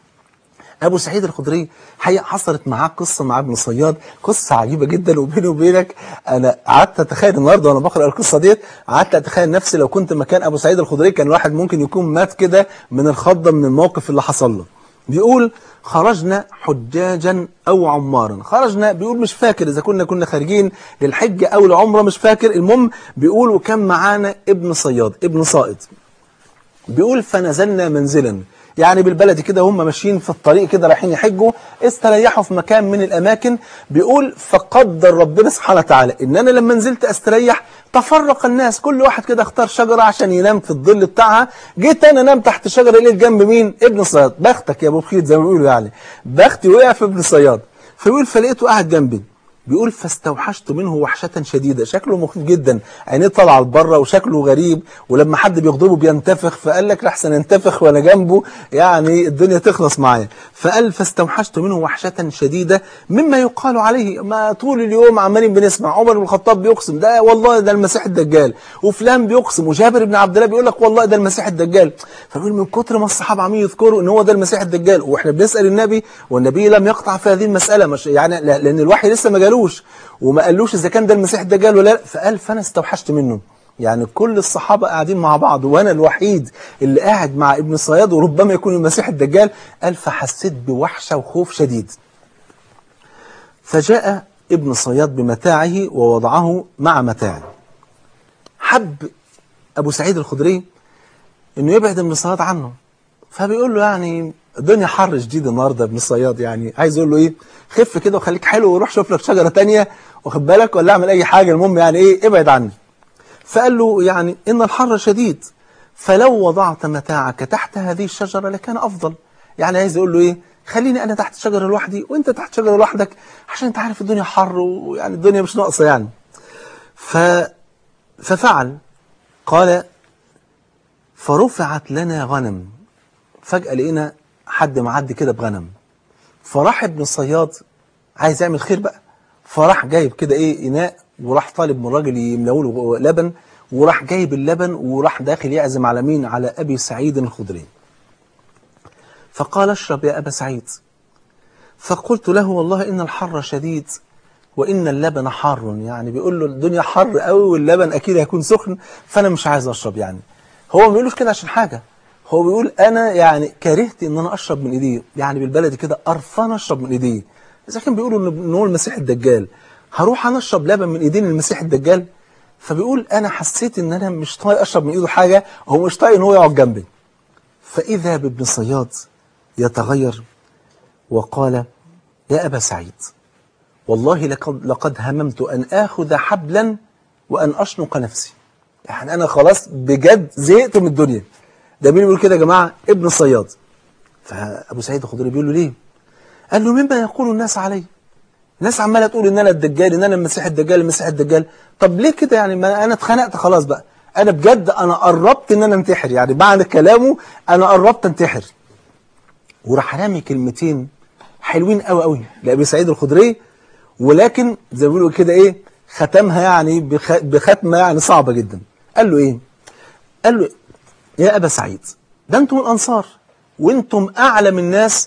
أبو سعيد الخدري حقيقة حصلت معاه قصة مع ابن صياد، قصة عجيبة جدا. وبيني وبينك أنا قعدت أتخيل النهاردة وأنا بقرأ القصة ديت، قعدت أتخيل نفسي لو كنت مكان أبو سعيد الخدري كان الواحد ممكن يكون مات كده من الخضة من الموقف اللي حصل له. بيقول خرجنا حجاجا أو عمارا. خرجنا بيقول مش فاكر إذا كنا خارجين للحجة أو العمرة، مش فاكر. المهم بيقول وكان معانا ابن صياد ابن صائد. بيقول فنزلنا منزلا، يعني بالبلدي كده هم ماشيين في الطريق كده رايحين يحجوا، استريحوا في مكان من الأماكن. بيقول فقدر ربنا سبحانه وتعالى إن أنا لما نزلت استريح تفرق الناس، كل واحد كده اختار شجرة عشان ينام في الظل بتاعها. جيت أنا نام تحت شجرة لقيت جنب مين؟ ابن صياد. بختك يا أبو بخيت زي ما بيقولوا، يعني بختي وقع في ابن صياد. فبيقول فلقيته قاعد جنبي. بيقول فاستوحشت منه وحشة شديدة، شكله مخيف جدا، عينيه طالعه لبره وشكله غريب، ولما حد بيغضبه بينتفخ، فقال لك لحسن ينتفخ وانا جنبه يعني الدنيا تخلص معايا. فقال فاستوحشت منه وحشة شديدة مما يقال عليه، ما طول اليوم عمالين بنسمع عمر بن الخطاب بيقسم ده والله ده المسيح الدجال، وفلان بيقسم، وجابر بن عبد الله بيقول لك والله ده المسيح الدجال. فبيقول من كتر ما الصحابه عمالين يذكروا ان هو ده المسيح الدجال، واحنا بنسال النبي والنبي لم يقطع في هذه المساله، مش يعني لان الوحي لسه ما جالوش وما قالوش اذا كان ده المسيح الدجال ولا لا. فقال فانا استوحشت منه، يعني كل الصحابه قاعدين مع بعض وانا الوحيد اللي قاعد مع ابن صياد وربما يكون المسيح الدجال. قال فحسيت بوحشه وخوف شديد. فجاء ابن صياد بمتاعه ووضعه مع متاعه. حب ابو سعيد الخدري انه يبعد ابن صياد عنه، فبيقول له يعني الدنيا حر شديد النهارده ابن صياد، يعني عايز يقول له ايه خف كده وخليك حلو وروح شوف لك شجره ثانيه واخد بالك ولا اعمل اي حاجه، المهم يعني ايه ابعد عني. فقال له يعني ان الحر شديد فلو وضعت متاعك تحت هذه الشجره لكان افضل، يعني عايز يقول له ايه خليني انا تحت الشجره لوحدي وانت تحت الشجره لوحدك عشان انت عارف الدنيا حر ويعني الدنيا مش ناقصه يعني. ففعل. قال فرفعت لنا غنم، فجأة لقينا حد معدي كده بغنم، فراح ابن الصياد عايز يعمل خير بقى، فراح جايب كده ايه اناء وراح طالب من الراجل يملأه له لبن، وراح جايب اللبن وراح داخل يعزم على مين؟ على ابي سعيد الخدري. فقال اشرب يا ابا سعيد. فقلت له والله ان الحر شديد وان اللبن حار، يعني بيقول له الدنيا حر قوي واللبن اكيد هيكون سخن فانا مش عايز اشرب. يعني هو ما بيقولوش كده عشان حاجه، هو بيقول انا يعني كرهت ان انا اشرب من ايديه، يعني بالبلدي كده قرفان اشرب من ايديه. اذا كان بيقولوا ان هو المسيح الدجال هروح انا اشرب لبن من ايدين المسيح الدجال؟ فبيقول انا حسيت ان انا مش طايق اشرب من ايده حاجه، هو مش طايق ان هو يقعد جنبي. فاذا بابن صياد يتغير وقال يا ابا سعيد والله لقد هممت ان اخذ حبلا وان اشنق نفسي، يعني انا خلاص بجد زهقت من الدنيا. ده مين بيقول كده يا جماعه؟ ابن الصياد. فابو سعيد الخدري بيقول له ليه؟ قال له مما يقول الناس علي، الناس عماله تقول ان انا الدجال، ان انا المسيح الدجال المسيح الدجال. طب ليه كده؟ يعني ما انا اتخنقت خلاص بقى، انا بجد انا قربت ان انا انتحر، يعني بعد كلامه انا قربت انتحر. وراح رامي كلمتين حلوين قوي قوي لابي سعيد الخدري، ولكن زي ما بيقولوا كده ايه ختمها يعني بختمه يعني صعبه جدا. قال له ايه؟ قال له يا ابا سعيد ده انتم الانصار وانتم اعلم الناس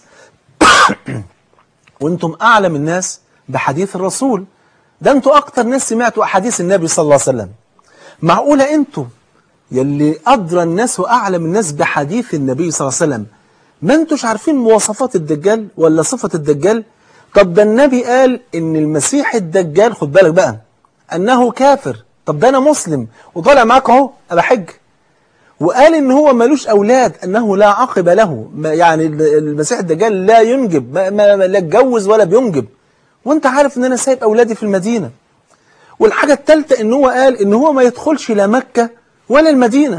وانتم اعلم الناس بحديث الرسول، ده انتم اكتر ناس سمعتوا احاديث النبي صلى الله عليه وسلم، معقوله انتم يلي ادرى الناس واعلم الناس بحديث النبي صلى الله عليه وسلم ما انتوش عارفين مواصفات الدجال ولا صفه الدجال؟ طب ده النبي قال ان المسيح الدجال خد بالك بقى انه كافر، طب ده انا مسلم وطالع معاك اهو بحج، وقال ان هو ملوش اولاد، انه لا عقب له، يعني المسيح الدجال لا ينجب، لا اتجوز ولا بينجب، وانت عارف ان انا سايب اولادي في المدينة. والحاجة الثالثة ان هو قال ان هو ما يدخلش لا مكة ولا المدينة،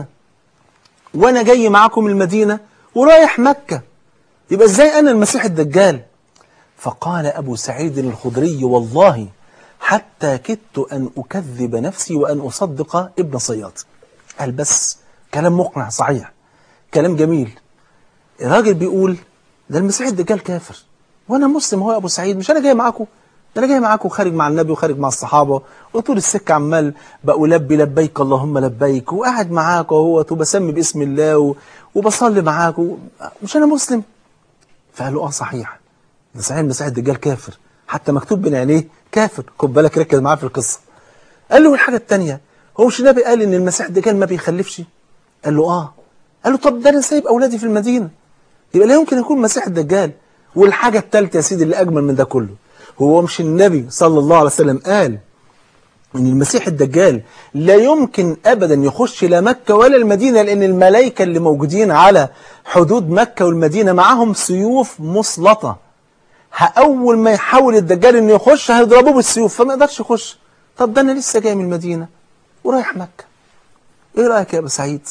وانا جاي معاكم المدينة ورايح مكة، يبقى ازاي انا المسيح الدجال؟ فقال ابو سعيد الخدري: والله حتى كدت ان اكذب نفسي وان اصدق ابن صياد. قال بس كلام مقنع صحيح، كلام جميل. الراجل بيقول ده المسيح الدجال كافر وانا مسلم، هو يا ابو سعيد مش انا جاي معاكم؟ ده انا جاي معاكم خارج مع النبي وخارج مع الصحابه، وطول السكه عمال بقولبي لبيك اللهم لبيك، وقاعد معاكم اهوت وبسمي باسم الله وبصلي معاكم، مش انا مسلم؟ فقالوا اه صحيح، ده صحيح المسيح الدجال كافر، حتى مكتوب بين عينيه كافر، خد بالك ركز معاه في القصه. قال له الحاجه الثانيه، هو مش النبي قال ان المسيح الدجال ما بيخلفش؟ قال له اه. قال له طب ده انا سايب اولادي في المدينه، يبقى لا يمكن يكون مسيح الدجال. والحاجه الثالثه يا سيدي اللي اجمل من ده كله، هو مش النبي صلى الله عليه وسلم قال ان المسيح الدجال لا يمكن ابدا يخش لا مكه ولا المدينه، لان الملائكه اللي موجودين على حدود مكه والمدينه معاهم سيوف مسلطه، اول ما يحاول الدجال انه يخش هيضربوه بالسيوف فما يقدرش يخش. طب ده انا لسه جاي من المدينه ورايح مكه، ايه رايك يا ابو سعيد؟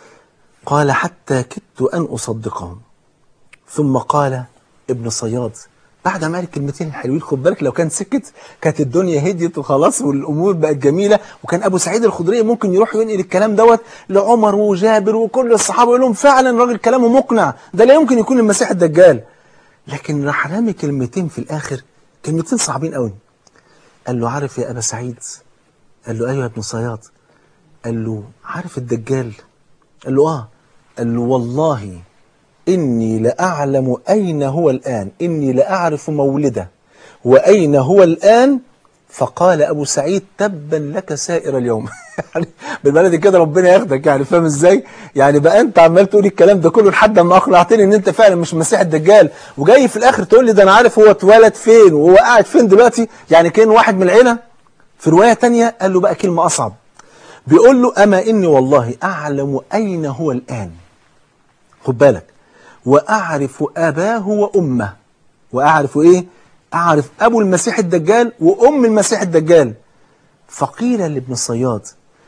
قال حتى كدت ان اصدقهم. ثم قال ابن صياد بعد ما قال الكلمتين الحلوين، خد بالك لو كان سكت كانت الدنيا هديت وخلاص والامور بقت جميله، وكان ابو سعيد الخدري ممكن يروح ينقل الكلام دوت لعمر وجابر وكل الصحابه يقول لهم فعلا الراجل كلامه مقنع، ده لا يمكن يكون المسيح الدجال. لكن راح رامي كلمتين في الاخر، كلمتين صعبين قوي. قال له عارف يا ابا سعيد؟ قال له ايوه يا ابن صياد. قال له عارف الدجال؟ قال له اه. قال له والله إني لأعلم أين هو الآن، إني لأعرف مولده وأين هو الآن. فقال أبو سعيد تبا لك سائر اليوم. يعني بالبلد كده ربنا ياخدك، يعني فاهم إزاي؟ يعني بقى أنت عمال تقول الكلام ده كله لحد ما أقنعتني إن أنت فعلا مش مسيح الدجال، وجاي في الآخر تقول لي ده أنا عارف هو اتولد فين وهو قاعد فين دلوقتي، يعني كان واحد من العيلة. في رواية تانية قال له بقى كلمة أصعب، بيقول له أما إني والله أعلم أين هو الآن، خد بالك، وأعرف أباه وأمه. وأعرف إيه؟ أعرف أبو المسيح الدجال وأم المسيح الدجال. فقيل لابن الصياد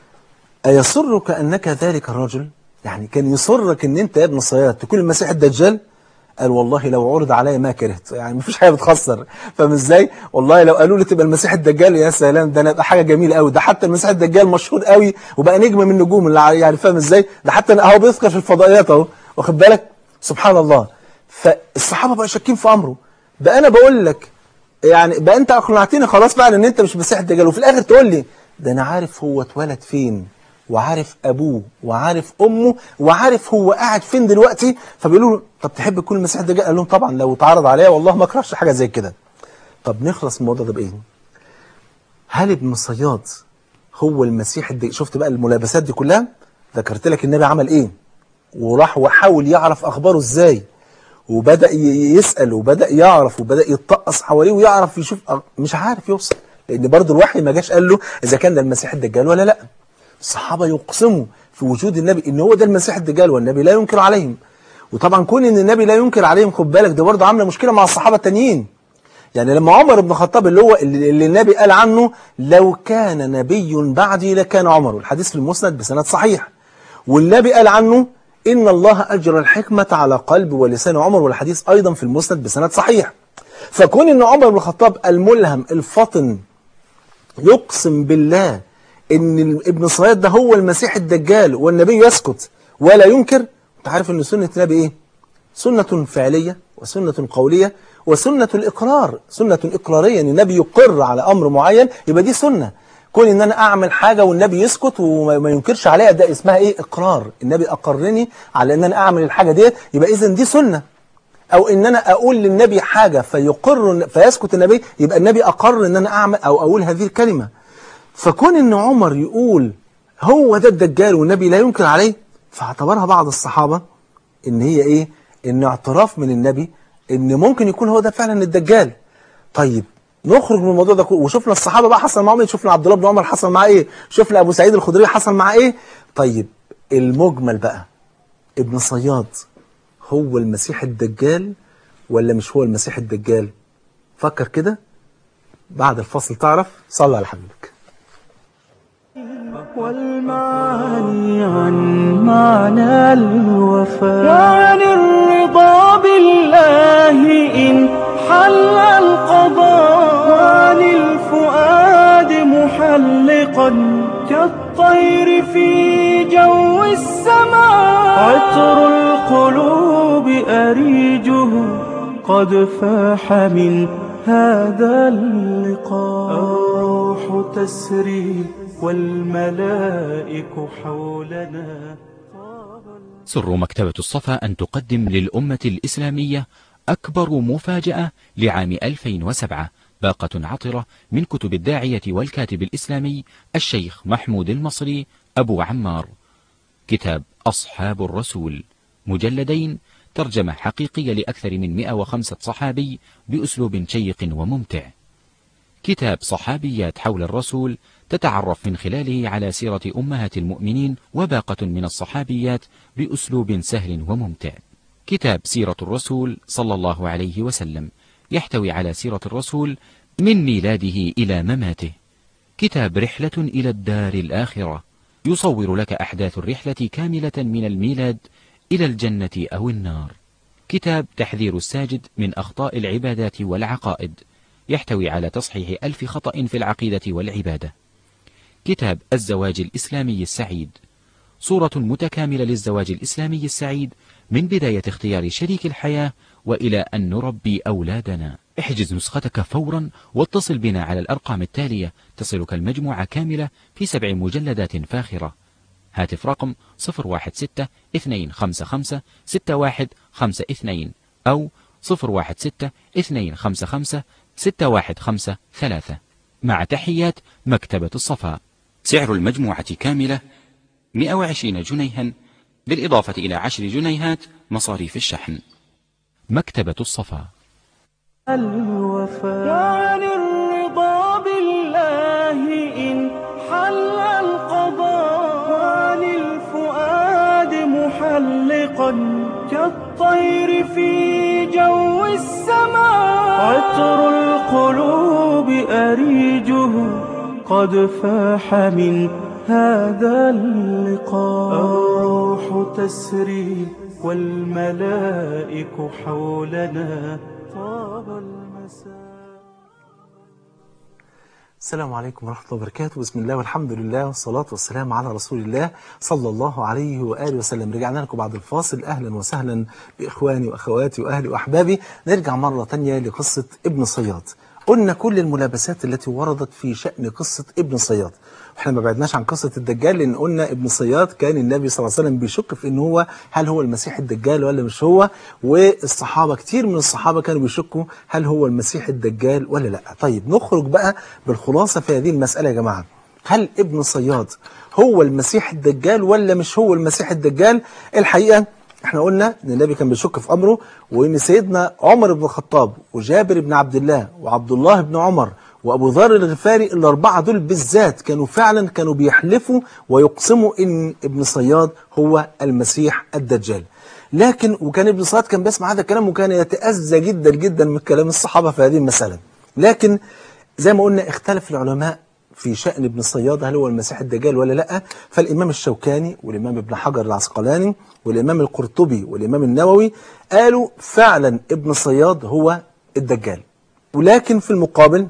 أيسرك أنك ذلك الرجل؟ يعني كان يسرك أن أنت يا ابن الصياد تكون المسيح الدجال؟ قال والله لو عرض علي ما كرهت، يعني مفيش حاجة بتخسر، فاهم إزاي؟ والله لو قالوا لي تبقى المسيح الدجال يا سلام، ده أنا يبقى حاجة جميلة قوي، ده حتى المسيح الدجال مشهور قوي وبقى نجم من نجوم، يعني فاهم إزاي؟ ده حتى أهو بيذكر في الفضائيات أهو، واخد بالك؟ سبحان الله. فالصحابة بقى شاكين في أمره. بقى أنا بقول لك يعني بقى أنت أقنعتني خلاص فعلا إن أنت مش مسيح الدجال، وفي الآخر تقول لي ده أنا عارف هو اتولد فين وعارف أبوه وعارف أمه وعارف هو قاعد فين دلوقتي. فبيقولوا له طب تحب تكون المسيح الدجال؟ قال لهم طبعا لو اتعرض عليا والله ما أكرهش حاجة زي كده. طب نخلص من الموضوع ده بإيه؟ هل ابن الصياد هو المسيح الدجال؟ شفت بقى الملابسات دي كلها؟ ذكرت لك النبي عمل إيه وراح وحاول يعرف أخباره إزاي، وبدأ يسأل وبدأ يعرف وبدأ يتطقص حواليه ويعرف يشوف، مش عارف يوصل، لأن برضه الوحي ما جاش قال له إذا كان ده المسيح الدجال ولا لأ. الصحابة يقسموا في وجود النبي إن هو ده المسيح الدجال والنبي لا ينكر عليهم. وطبعا كون إن النبي لا ينكر عليهم، خد بالك ده برضه عامله مشكلة مع الصحابة التانيين. يعني لما عمر بن الخطاب اللي النبي قال عنه لو كان نبي بعدي لكان عمر، الحديث في المسند بسند صحيح، والنبي قال عنه إن الله أجرى الحكمة على قلب ولسان عمر، والحديث أيضا في المسند بسند صحيح. فكون إن عمر بن الخطاب الملهم الفطن يقسم بالله إن ابن صياد ده هو المسيح الدجال والنبي يسكت ولا ينكر، أنت عارف إن سنة النبي إيه؟ سنة فعلية وسنة قولية وسنة الإقرار، سنة إقرارية، إن النبي يقر على أمر معين يبقى دي سنة. كون ان انا اعمل حاجة والنبي يسكت وما ينكرش عليها ده اسمها ايه؟ اقرار. النبي اقرني على ان انا اعمل الحاجة دي، يبقى اذا دي سنة. او ان انا اقول للنبي حاجة فيقر فيسكت النبي، يبقى النبي اقر ان انا اعمل او اقول هذه الكلمة. فكون ان عمر يقول هو ده الدجال والنبي لا ينكر عليه، فاعتبرها بعض الصحابة ان هي ايه؟ ان اعتراف من النبي ان ممكن يكون هو ده فعلا الدجال. طيب نخرج من الموضوع ده كله، وشفنا الصحابة بقى حصل معاهم ايه، شفنا عبد الله بن عمر حصل معاه ايه، شفنا ابو سعيد الخدري حصل معاه ايه. طيب المجمل بقى، ابن صياد هو المسيح الدجال ولا مش هو المسيح الدجال؟ فكر كده، بعد الفصل تعرف. صلى على حبيبك. والمعاني عن معنى الوفاء، وعن الرضا بالله إن حل القضاء، وعن الفؤاد محلقا كالطير في جو السماء، عطر القلوب أريجه قد فاح من هذا اللقاء، الروح تسري والملائك حولنا. سر مكتبة الصفا أن تقدم للأمة الإسلامية أكبر مفاجأة لعام 2007، باقة عطرة من كتب الداعية والكاتب الإسلامي الشيخ محمود المصري أبو عمار. كتاب أصحاب الرسول، مجلدين، ترجمة حقيقية لأكثر من 105 صحابي بأسلوب شيق وممتع. كتاب صحابيات حول الرسول، تتعرف من خلاله على سيرة أمهات المؤمنين وباقة من الصحابيات بأسلوب سهل وممتع. كتاب سيرة الرسول صلى الله عليه وسلم، يحتوي على سيرة الرسول من ميلاده إلى مماته. كتاب رحلة إلى الدار الآخرة، يصور لك أحداث الرحلة كاملة من الميلاد إلى الجنة أو النار. كتاب تحذير الساجد من أخطاء العبادات والعقائد، يحتوي على تصحيح 1000 خطأ في العقيدة والعبادة. كتاب الزواج الإسلامي السعيد، صورة متكاملة للزواج الإسلامي السعيد من بداية اختيار شريك الحياة وإلى أن نربي أولادنا. احجز نسختك فورا واتصل بنا على الأرقام التالية تصلك المجموعة كاملة في 7 مجلدات فاخرة. هاتف رقم 016-255-6152 أو 016-255-6153. مع تحيات مكتبة الصفا. سعر المجموعة كاملة 120 جنيها، بالإضافة إلى 10 جنيهات مصاريف الشحن. مكتبة الصفا. الوفاء، وعن الرضا بالله إن حل القضاء، وعن الفؤاد محلقا كالطير في جو السماء، عطر القلوب أريجه قد فاح من هذا اللقاء، الروح تسري والملائك حولنا طاب المساء. السلام عليكم ورحمة الله وبركاته. بسم الله والحمد لله والصلاة والسلام على رسول الله صلى الله عليه وآله وسلم. رجعنا لكم بعد الفاصل. أهلا وسهلا بإخواني وأخواتي وأهلي وأحبابي. نرجع مرة تانية لقصة ابن صياد. قلنا كل الملابسات التي وردت في شأن قصة ابن صياد، احنا ما بعدناش عن قصة الدجال، لأن قلنا ابن صياد كان النبي صلى الله عليه وسلم بيشك في إن هل هو المسيح الدجال ولا مش هو، والصحابة كتير من الصحابة كانوا بيشكوا هل هو المسيح الدجال ولا لا. طيب نخرج بقى بالخلاصة في هذه المسألة يا جماعة، هل ابن صياد هو المسيح الدجال ولا مش هو المسيح الدجال؟ الحقيقة احنا قلنا ان النبي كان بيشك في امره، وان سيدنا عمر بن الخطاب وجابر بن عبد الله وعبد الله بن عمر وابو ذر الغفاري، الاربعه دول بالذات كانوا بيحلفوا ويقسموا ان ابن صياد هو المسيح الدجال. لكن وكان ابن صياد كان بيسمع هذا الكلام وكان يتأذى جدا جدا من كلام الصحابه في هذه المساله. لكن زي ما قلنا اختلف العلماء في شأن ابن صياد هل هو المسيح الدجال ولا لا. فالإمام الشوكاني والإمام ابن حجر العسقلاني والإمام القرطبي والإمام النووي قالوا فعلا ابن صياد هو الدجال. ولكن في المقابل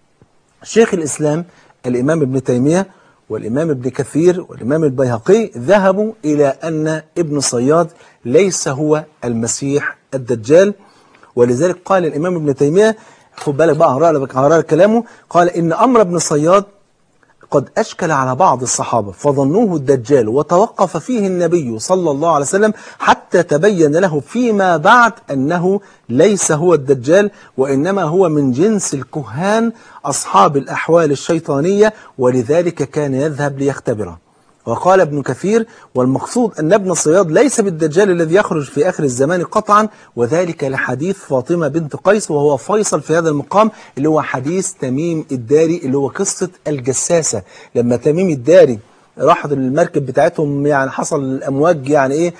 شيخ الإسلام الإمام ابن تيمية والإمام ابن كثير والإمام البيهقي ذهبوا إلى أن ابن صياد ليس هو المسيح الدجال. ولذلك قال الإمام ابن تيمية، خد بالك بقى هقرأ لك كلامه، قال إن أمر ابن صياد قد أشكل على بعض الصحابة فظنوه الدجال، وتوقف فيه النبي صلى الله عليه وسلم حتى تبين له فيما بعد أنه ليس هو الدجال، وإنما هو من جنس الكهان أصحاب الأحوال الشيطانية، ولذلك كان يذهب ليختبره. وقال ابن كثير والمقصود أن ابن صياد ليس بالدجال الذي يخرج في آخر الزمان قطعا، وذلك لحديث فاطمة بنت قيس، وهو فيصل في هذا المقام اللي هو حديث تميم الداري اللي هو قصة الجساسة، لما تميم الداري راحت المركب بتاعتهم يعني حصل الأمواج يعني إيه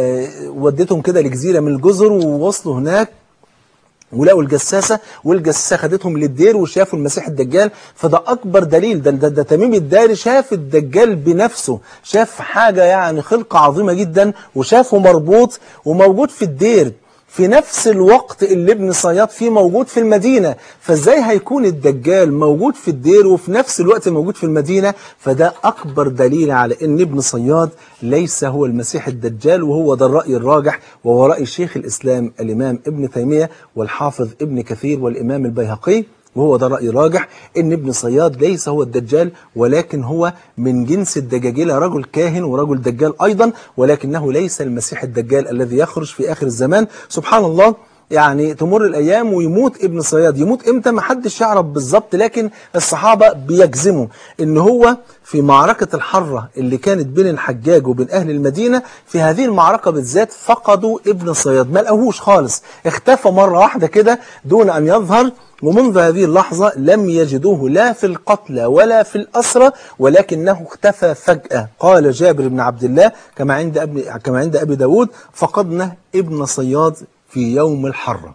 ودتهم كده لجزيرة من الجزر ووصلوا هناك ولقوا الجساسة والجساسة خدتهم للدير وشافوا المسيح الدجال. فده أكبر دليل، ده تميم الداري شاف الدجال بنفسه، شاف حاجة يعني خلقة عظيمة جدا وشافه مربوط وموجود في الدير في نفس الوقت اللي ابن صياد فيه موجود في المدينة. فازاي هيكون الدجال موجود في الدير وفي نفس الوقت موجود في المدينة؟ فده أكبر دليل على أن ابن صياد ليس هو المسيح الدجال، وهو ده الرأي الراجح، وهو رأي شيخ الإسلام الإمام ابن تيمية والحافظ ابن كثير والإمام البيهقي، وهو ده رأي راجح ان ابن صياد ليس هو الدجال، ولكن هو من جنس الدجاجلة، رجل كاهن ورجل دجال أيضا، ولكنه ليس المسيح الدجال الذي يخرج في آخر الزمان. سبحان الله، يعني تمر الأيام ويموت ابن صياد. يموت إمتى ما حدش يعرف بالظبط، لكن الصحابة بيجزموا إن هو في معركة الحرة اللي كانت بين الحجاج وبين أهل المدينة، في هذه المعركة بالذات فقدوا ابن صياد، ما لقوهوش خالص، اختفى مرة واحدة كده دون أن يظهر. ومنذ هذه اللحظة لم يجدوه لا في القتلى ولا في الأسرى، ولكنه اختفى فجأة. قال جابر بن عبد الله كما عند أبي داود: فقدنا ابن صياد في يوم الحرة.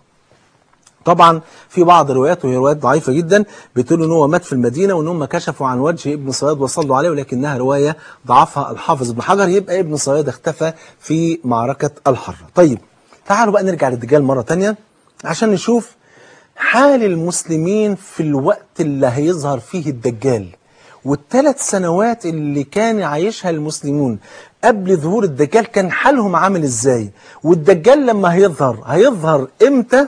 طبعا في بعض الروايات وهي روايات ضعيفة جدا بتقول ان هو مات في المدينة وان هم كشفوا عن وجه ابن صياد وصلوا عليه، ولكنها رواية ضعفها الحافظ ابن حجر. يبقى ابن صياد اختفى في معركة الحرة. طيب تعالوا بقى نرجع للدجال مرة تانية عشان نشوف حال المسلمين في الوقت اللي هيظهر فيه الدجال، والثلاث سنوات اللي كان عايشها المسلمون قبل ظهور الدجال كان حالهم عامل ازاي، والدجال لما هيظهر امتى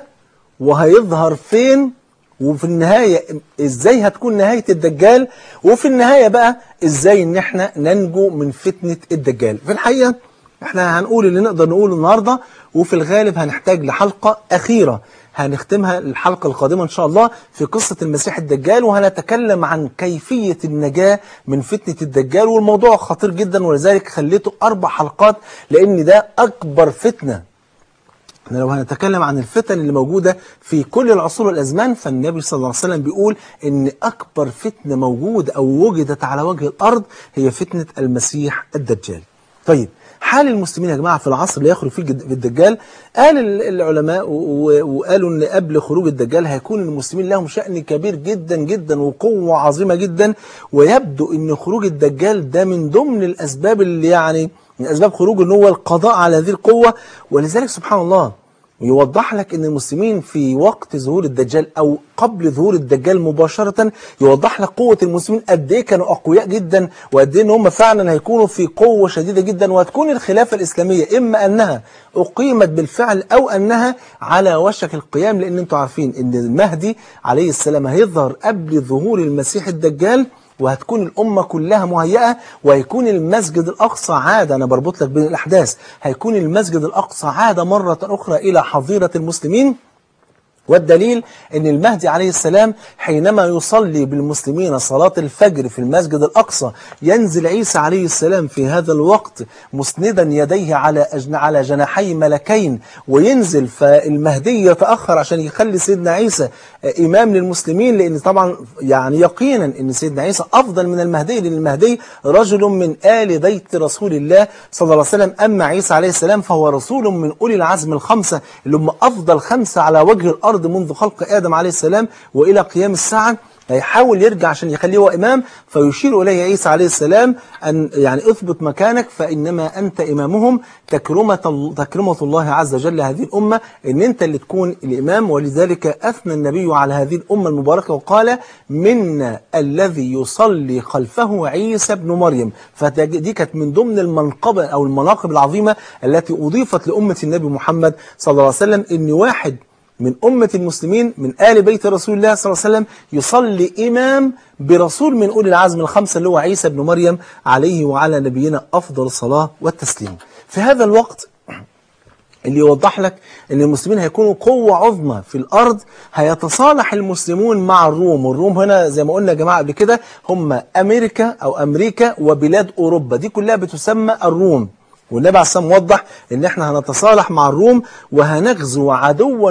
وهيظهر فين، وفي النهاية ازاي هتكون نهاية الدجال، وفي النهاية بقى ازاي ان احنا ننجو من فتنة الدجال. في الحقيقة احنا هنقول اللي نقدر نقوله النهاردة، وفي الغالب هنحتاج لحلقة أخيرة هنختمها الحلقة القادمة إن شاء الله في قصة المسيح الدجال، وهنتكلم عن كيفية النجاة من فتنة الدجال. والموضوع خطير جدا، ولذلك خليته 4 حلقات، لأن ده أكبر فتنة. احنا لو هنتكلم عن الفتن اللي موجودة في كل العصور والأزمان، فالنبي صلى الله عليه وسلم بيقول إن أكبر فتنة موجودة أو وجدت على وجه الأرض هي فتنة المسيح الدجال. طيب حال المسلمين يا جماعة في العصر اللي يخرج فيه الدجال، قال العلماء وقالوا ان قبل خروج الدجال هيكون المسلمين لهم شأن كبير جدا جدا وقوة عظيمة جدا، ويبدو ان خروج الدجال ده من ضمن الأسباب اللي يعني من أسباب خروجه ان هو القضاء على هذه القوة. ولذلك سبحان الله يوضح لك ان المسلمين في وقت ظهور الدجال او قبل ظهور الدجال مباشرة، يوضح لك قوة المسلمين قد ايه كانوا اقوياء جدا، وقد ايه ان هم فعلا هيكونوا في قوة شديدة جدا، وهتكون الخلافة الاسلامية اما انها اقيمت بالفعل او انها على وشك القيام. لان انتوا عارفين ان المهدي عليه السلام هيظهر قبل ظهور المسيح الدجال، وهتكون الأمة كلها مهيئة، وهيكون المسجد الأقصى عادة. أنا بربط لك بين الأحداث، هيكون المسجد الأقصى عادة مرة أخرى إلى حظيرة المسلمين. والدليل أن المهدي عليه السلام حينما يصلي بالمسلمين صلاة الفجر في المسجد الأقصى، ينزل عيسى عليه السلام في هذا الوقت مسندا يديه على جناحي ملكين، وينزل فالمهدي يتأخر عشان يخلي سيدنا عيسى إمام للمسلمين، لأن طبعا يعني يقينا أن سيدنا عيسى أفضل من المهدي، لأن المهدي رجل من آل بيت رسول الله صلى الله عليه وسلم. أما عيسى عليه السلام فهو رسول من أولي العزم الخمسة اللي هم أفضل 5 على وجه الأرض منذ خلق آدم عليه السلام وإلى قيام الساعة. هيحاول يرجع عشان يخليه هو إمام، فيشير إليه عيسى عليه السلام أن يعني اثبت مكانك فإنما أنت إمامهم، تكرمة الله عز وجل هذه الأمة إن أنت اللي تكون الإمام. ولذلك أثنى النبي على هذه الأمة المباركة وقال: منا الذي يصلي خلفه عيسى بن مريم. فدي كانت من ضمن المنقبة أو المناقب العظيمة التي أضيفت لأمة النبي محمد صلى الله عليه وسلم، إن واحد من أمة المسلمين من آل بيت رسول الله صلى الله عليه وسلم يصلي إمام برسول من أولي العزم الخمسة اللي هو عيسى بن مريم عليه وعلى نبينا أفضل الصلاة والتسليم. في هذا الوقت اللي يوضح لك أن المسلمين هيكونوا قوة عظمى في الأرض، هيتصالح المسلمون مع الروم. والروم هنا زي ما قلنا يا جماعة قبل كده هم أمريكا وبلاد أوروبا، دي كلها بتسمى الروم. والنبي عليه الصلاة والسلام وضح ان احنا هنتصالح مع الروم وهنغزو عدوا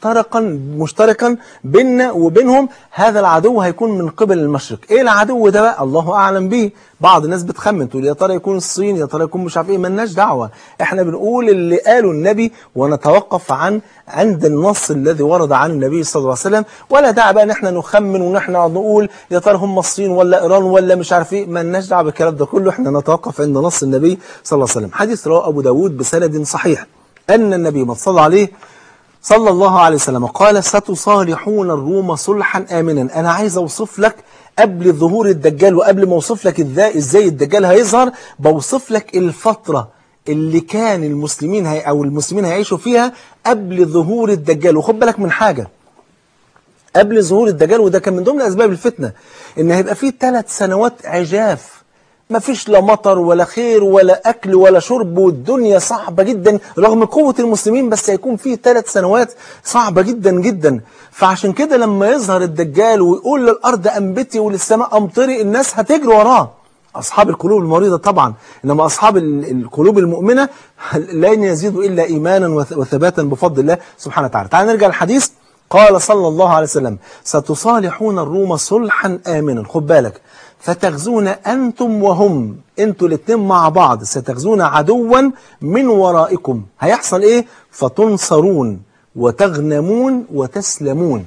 مشتركا بيننا وبينهم. هذا العدو هيكون من قبل المشرق. ايه العدو ده بقى؟ الله اعلم به، بعض الناس بتخمن تقول يا ترى يكون الصين، يا ترى يكون مش عارف ايه. مالناش دعوه، احنا بنقول اللي قاله النبي ونتوقف عند النص الذي ورد عن النبي صلى الله عليه وسلم، ولا داعي بقى ان احنا نخمن وان احنا نقول يا ترى هم الصين ولا ايران ولا مش عارف ايه. مالناش دعوه بالكلام ده كله، احنا نتوقف عند نص النبي صلى الله عليه وسلم. حديث رواه ابو داود بسند صحيح ان النبي ما صلى عليه صلى الله عليه وسلم قال ستصالحون الروم صلحا آمنا. أنا عايز أوصف لك قبل ظهور الدجال، وقبل ما أوصف لك إزاي الدجال هيظهر، بوصف لك الفترة اللي كان المسلمين المسلمين هيعيشوا فيها قبل ظهور الدجال. وخد بالك من حاجة قبل ظهور الدجال، وده كان من ضمن أسباب الفتنة، إن هيبقى فيه 3 سنوات عجاف، ما فيش لا مطر ولا خير ولا أكل ولا شرب، والدنيا صعبة جدا رغم قوة المسلمين، بس هيكون فيه 3 سنوات صعبة جدا جدا. فعشان كده لما يظهر الدجال ويقول للأرض أنبتي وللسماء أمطري، الناس هتجري وراه، أصحاب القلوب المريضة طبعا، إنما أصحاب القلوب المؤمنة لن يزيدوا إلا إيمانا وثباتا بفضل الله سبحانه وتعالى. تعال نرجع الحديث. قال صلى الله عليه وسلم ستصالحون الروم صلحا آمنا. خد بالك، فتغزون أنتم وهم، أنتوا الاثنين مع بعض، ستغزون عدوا من ورائكم. هيحصل إيه؟ فتنصرون وتغنمون وتسلمون.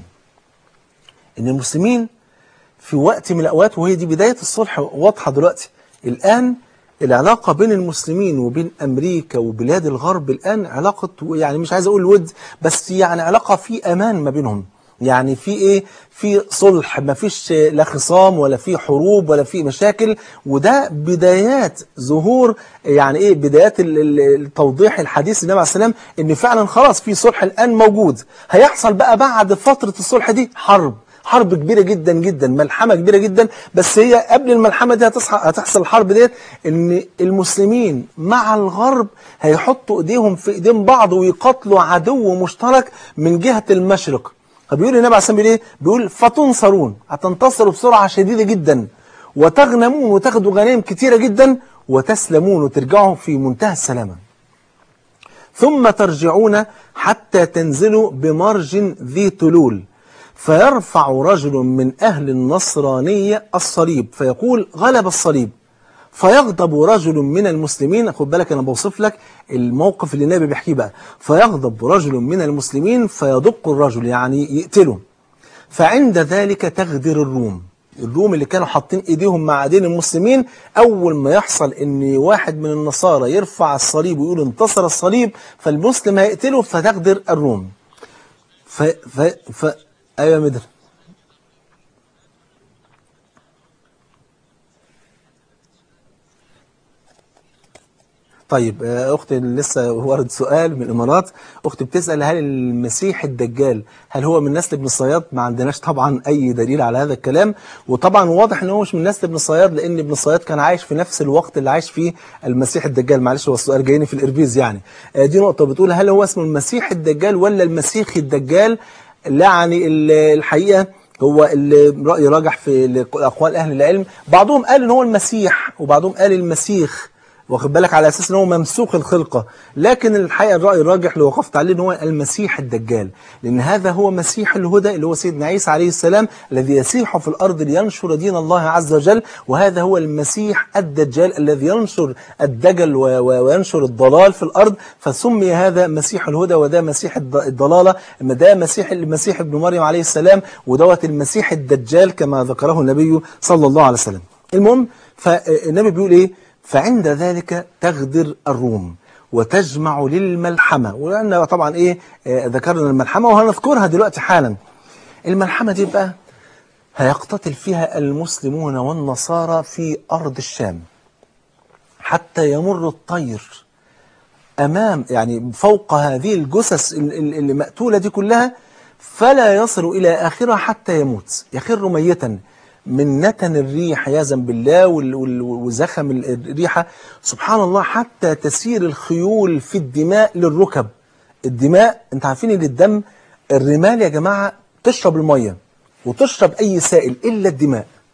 إن المسلمين في وقت من الأوقات، وهي دي بداية الصلح واضحة دلوقتي الآن، العلاقة بين المسلمين وبين أمريكا وبلاد الغرب الآن علاقة، يعني مش عايز أقول ود، بس يعني علاقة في أمان ما بينهم. يعني في إيه؟ في صلح، ما فيش لا خصام ولا في حروب ولا في مشاكل. وده بدايات ظهور، يعني إيه؟ بدايات التوضيح الحديث النبي عليه السلام إن فعلا خلاص في صلح الآن موجود. هيحصل بقى بعد فترة الصلح دي حرب كبيرة جدا جدا، ملحمة كبيرة جدا. بس هي قبل الملحمة دي هتحصل الحرب ديت، ان المسلمين مع الغرب هيحطوا ايديهم في ايدين بعض ويقاتلوا عدو مشترك من جهة المشرق. فبيقول النبي عليه الصلاة والسلام ايه؟ بيقول فتنصرون، هتنتصروا بسرعة شديدة جدا، وتغنمون، وتاخدوا غنائم كتيرة جدا، وتسلمون، وترجعوا في منتهى السلامة. ثم ترجعون حتى تنزلوا بمرج ذي تلول، فيرفع رجل من أهل النصرانية الصليب فيقول غلب الصليب، فيغضب رجل من المسلمين. خد بالك أنا بوصف لك الموقف اللي النبي بيحكيه بقى. فيغضب رجل من المسلمين فيدق الرجل، يعني يقتله. فعند ذلك تغدر الروم اللي كانوا حاطين ايديهم مع ايدين المسلمين، اول ما يحصل ان واحد من النصارى يرفع الصليب ويقول انتصر الصليب، فالمسلم هيقتله، فتغدر الروم. ايوه يا مدر. طيب اختي لسه ورد سؤال من الامارات، اختي بتسال هل المسيح الدجال هل هو من نسل ابن الصياد؟ ما عندناش طبعا اي دليل على هذا الكلام، وطبعا واضح ان هو مش من نسل ابن الصياد، لان ابن الصياد كان عايش في نفس الوقت اللي عايش فيه المسيح الدجال. معلش هو السؤال جايني في الاربيز يعني. دي نقطه. بتقول هل هو اسمه المسيح الدجال ولا المسيح الدجال؟ يعني الحقيقه هو الرأي راجح في اقوال اهل العلم، بعضهم قال ان هو المسيح وبعضهم قال المسيخ، واخد بالك، على اساس ان هو ممسوخ الخلقه. لكن الحقيقه الراي الراجح اللي وقفت عليه ان هو المسيح الدجال، لان هذا هو مسيح الهدى اللي هو سيدنا عيسى عليه السلام الذي يسيح في الارض لينشر دين الله عز وجل، وهذا هو المسيح الدجال الذي ينشر الدجل وينشر الضلال في الارض، فسمي هذا مسيح الهدى وده مسيح الضلاله، اما ده المسيح ابن مريم عليه السلام، ودوت المسيح الدجال كما ذكره النبي صلى الله عليه وسلم. المهم فالنبي بيقول ايه؟ فعند ذلك تغدر الروم وتجمع للملحمة. ولأن طبعا إيه ذكرنا الملحمة وهنذكرها دلوقتي حالا. الملحمة دي بقى هيقتتل فيها المسلمون والنصارى في أرض الشام حتى يمر الطير أمام، يعني فوق هذه الجثث اللي مقتولة دي كلها، فلا يصل إلى آخرها حتى يموت، يخر ميتا من نتن الريح عياذا بالله وزخم الريحة. سبحان الله، حتى تسير الخيول في الدماء للركب. الدماء انت عارفين ان الدم، الرمال يا جماعة تشرب المية وتشرب اي سائل الا الدماء.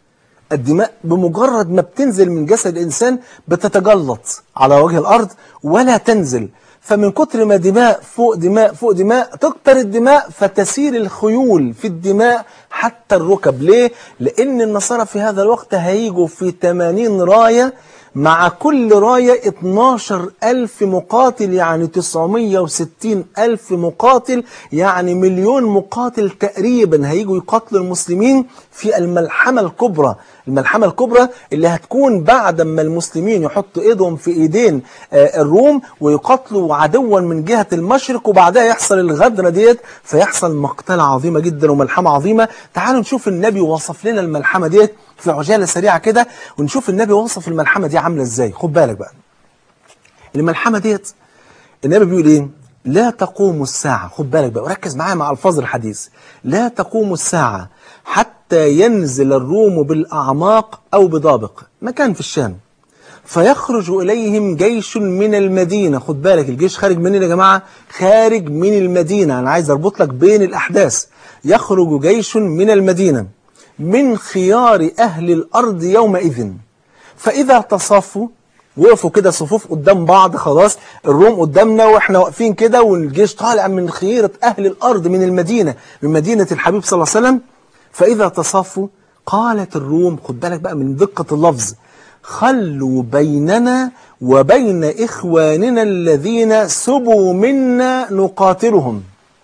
الدماء بمجرد ما بتنزل من جسد الإنسان بتتجلط على وجه الأرض ولا تنزل. فمن كتر ما دماء فوق دماء فوق دماء تكتر الدماء فتسير الخيول في الدماء حتى الركب. ليه؟ لأن النصارى في هذا الوقت هيجوا في 80 راية، مع كل راية 12,000 مقاتل، يعني 960,000 مقاتل، يعني 1,000,000 مقاتل تقريبا هيجوا يقاتلوا المسلمين في الملحمة الكبرى. الملحمة الكبرى اللي هتكون بعد ما المسلمين يحطوا ايدهم في ايدين الروم ويقاتلوا عدوا من جهة المشرق، وبعدها يحصل الغدرة ديت، فيحصل مقتلة عظيمة جدا وملحمة عظيمة. تعالوا نشوف النبي وصف لنا الملحمة ديت في عجالة سريعة كده، ونشوف النبي وصف الملحمة دي عاملة ازاي. خد بالك بقى، الملحمة ديت النبي بيقول ايه؟ لا تقوم الساعة. خد بالك بقى وركز معايا مع الفاظ الحديث. لا تقوم الساعة حتى ينزل الروم بالأعماق أو بضابق، مكان في الشام، فيخرج إليهم جيش من المدينة. خد بالك الجيش خارج منين يا جماعة؟ خارج من المدينة. أنا عايز أربط لك بين الأحداث. يخرج جيش من المدينة من خيار أهل الأرض يومئذ، فإذا تصافوا، وقفوا كده صفوف قدام بعض، خلاص الروم قدامنا واحنا واقفين كده، والجيش طالع من خيرة أهل الأرض من المدينة، من مدينة الحبيب صلى الله عليه وسلم. فإذا تصافوا قالت الروم، خد بالك بقى من دقة اللفظ، خلوا بيننا وبين إخواننا الذين سبوا منا نقاتلهم.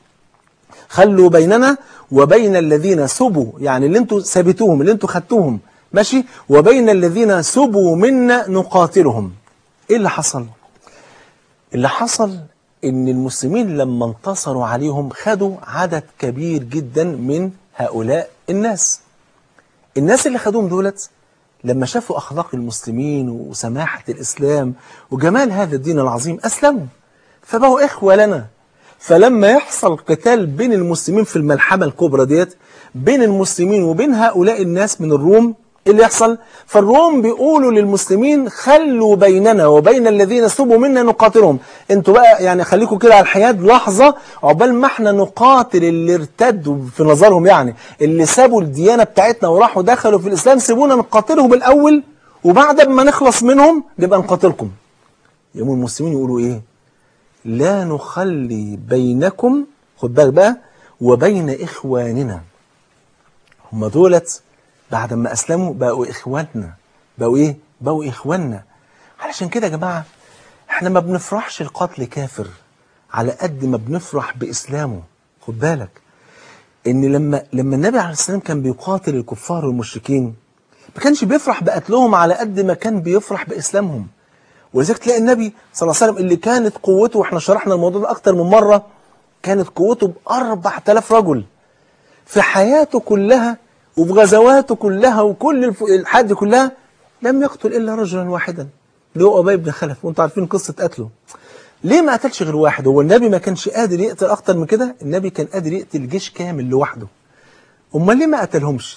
خلوا بيننا وبين الذين سبوا، يعني اللي انتوا سابتوهم، اللي انتوا خدتوهم، ماشي، وبين الذين سبوا منا نقاتلهم. ايه اللي حصل؟ اللي حصل ان المسلمين لما انتصروا عليهم خدوا عدد كبير جدا من هؤلاء الناس اللي خدوهم دولت، لما شافوا أخلاق المسلمين وسماحة الإسلام وجمال هذا الدين العظيم أسلموا، فبقوا إخوة لنا. فلما يحصل قتال بين المسلمين في الملحمة الكبرى ديت، بين المسلمين وبين هؤلاء الناس من الروم، إيه اللي يحصل؟ فالروم بيقولوا للمسلمين خلوا بيننا وبين الذين سبوا منا نقاتلهم. انتوا بقى يعني خليكم كده على الحياد لحظة عقبال ما احنا نقاتل اللي ارتدوا في نظرهم، يعني اللي سابوا الديانة بتاعتنا وراحوا دخلوا في الإسلام، سيبونا نقاتلهم الأول وبعد ما نخلص منهم نبقى نقاتلكم. يقوموا المسلمين يقولوا ايه؟ لا نخلي بينكم، خد بالك بقى، وبين إخواننا. هم دولت بعد ما أسلموا بقوا إخواننا، بقوا إيه؟ بقوا إخواننا. علشان كده يا جماعة إحنا ما بنفرحش القتل كافر على قد ما بنفرح بإسلامه. خد بالك إن لما النبي عليه السلام كان بيقاتل الكفار والمشركين ما كانش بيفرح بقتلهم على قد ما كان بيفرح بإسلامهم. ولذلك تلاقي النبي صلى الله عليه وسلم اللي كانت قوته، وإحنا شرحنا الموضوع ده أكتر من مرة، كانت قوته ب4000 رجل في حياته كلها وفي غزواته كلها وكل الحد كلها لم يقتل إلا رجلا واحدا اللي هو أبي بن خلف. وانتم عارفين قصة قتله. ليه ما قتلش غير واحد؟ هو النبي ما كانش قادر يقتل أكتر من كده؟ النبي كان قادر يقتل جيش كامل لوحده. أمال ليه ما قتلهمش؟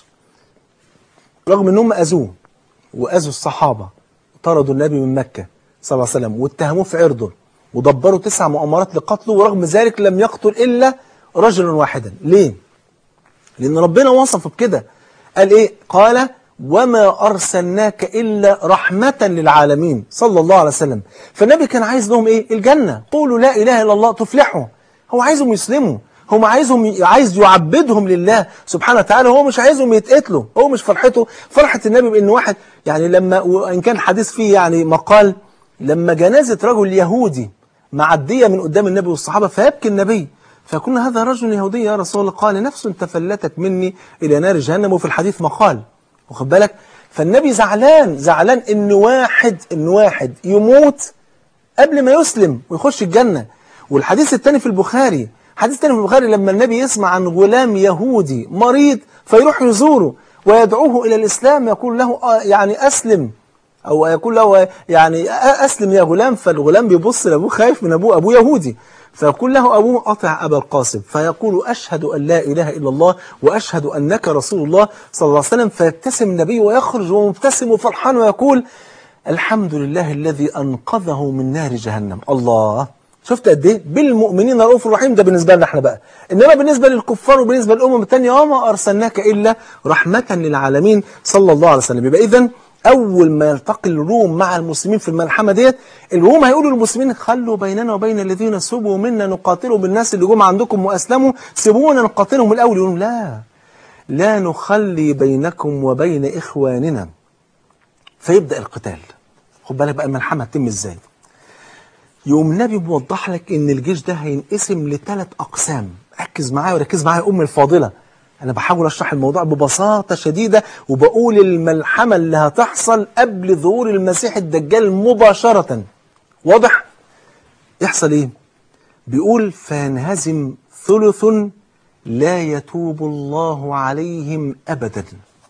رغم أنهم أذوه وأذوا الصحابة، طردوا النبي من مكة صلى الله عليه وسلم واتهموه في عرضه ودبروا 9 مؤامرات لقتله، ورغم ذلك لم يقتل إلا رجلا واحدا. ليه؟ لأن ربنا وصفه بكده، قال إيه؟ قال وما أرسلناك إلا رحمة للعالمين صلى الله عليه وسلم. فالنبي كان عايز لهم إيه؟ الجنة. قولوا لا إله إلا الله تفلحوا. هو عايزهم يسلموا، هو عايز يعبدهم لله سبحانه وتعالى، هو مش عايزهم يتقتلوا. هو مش فرحته فرحة النبي بأن واحد، يعني لما، وإن كان حديث فيه يعني مقال، لما جنازة رجل يهودي معدية من قدام النبي والصحابة فيبكي النبي، فيقول هذا رجل يهودي يا رسول الله، قال نفس تفلتت مني إلى نار جهنم. وفي الحديث مقال، واخد بالك؟ فالنبي زعلان إن واحد يموت قبل ما يسلم ويخش الجنة. والحديث الثاني في البخاري، لما النبي يسمع عن غلام يهودي مريض فيروح يزوره ويدعوه إلى الإسلام، يقول له يعني أسلم، أو يقول له يعني أسلم يا غلام. فالغلام بيبص لأبوه خايف من أبوه يهودي، فيقول له أبوه أطع أبا القاسم، فيقول أشهد أن لا إله إلا الله وأشهد أنك رسول الله صلى الله عليه وسلم. فيبتسم النبي ويخرج ومبتسم وفرحان ويقول الحمد لله الذي أنقذه من نار جهنم. الله، شفت قد ايه؟ بالمؤمنين رؤوف رحيم، ده بالنسبه لنا احنا بقى. انما بالنسبه للكفار وبالنسبه للامم الثانيه وما ارسلناك الا رحمه للعالمين صلى الله عليه وسلم. يبقى اذا اول ما يلتقي الروم مع المسلمين في الملحمه ديت، الروم هيقولوا للمسلمين خلوا بيننا وبين الذين سبوا منا نقاتلوا بالناس اللي جم عندكم واسلموا، سيبونا نقاتلهم الاول. يقولون لا نخلي بينكم وبين اخواننا. فيبدا القتال. خد بالك بقى الملحمه تتم ازاي. يقوم النبي موضح لك ان الجيش ده هينقسم لثلاث اقسام. ركز معايا وركز معايا يا امي الفاضله، انا بحاول اشرح الموضوع ببساطه شديده، وبقول الملحمه اللي هتحصل قبل ظهور المسيح الدجال مباشره. واضح؟ يحصل ايه؟ بيقول فينهزم ثلث لا يتوب الله عليهم ابدا.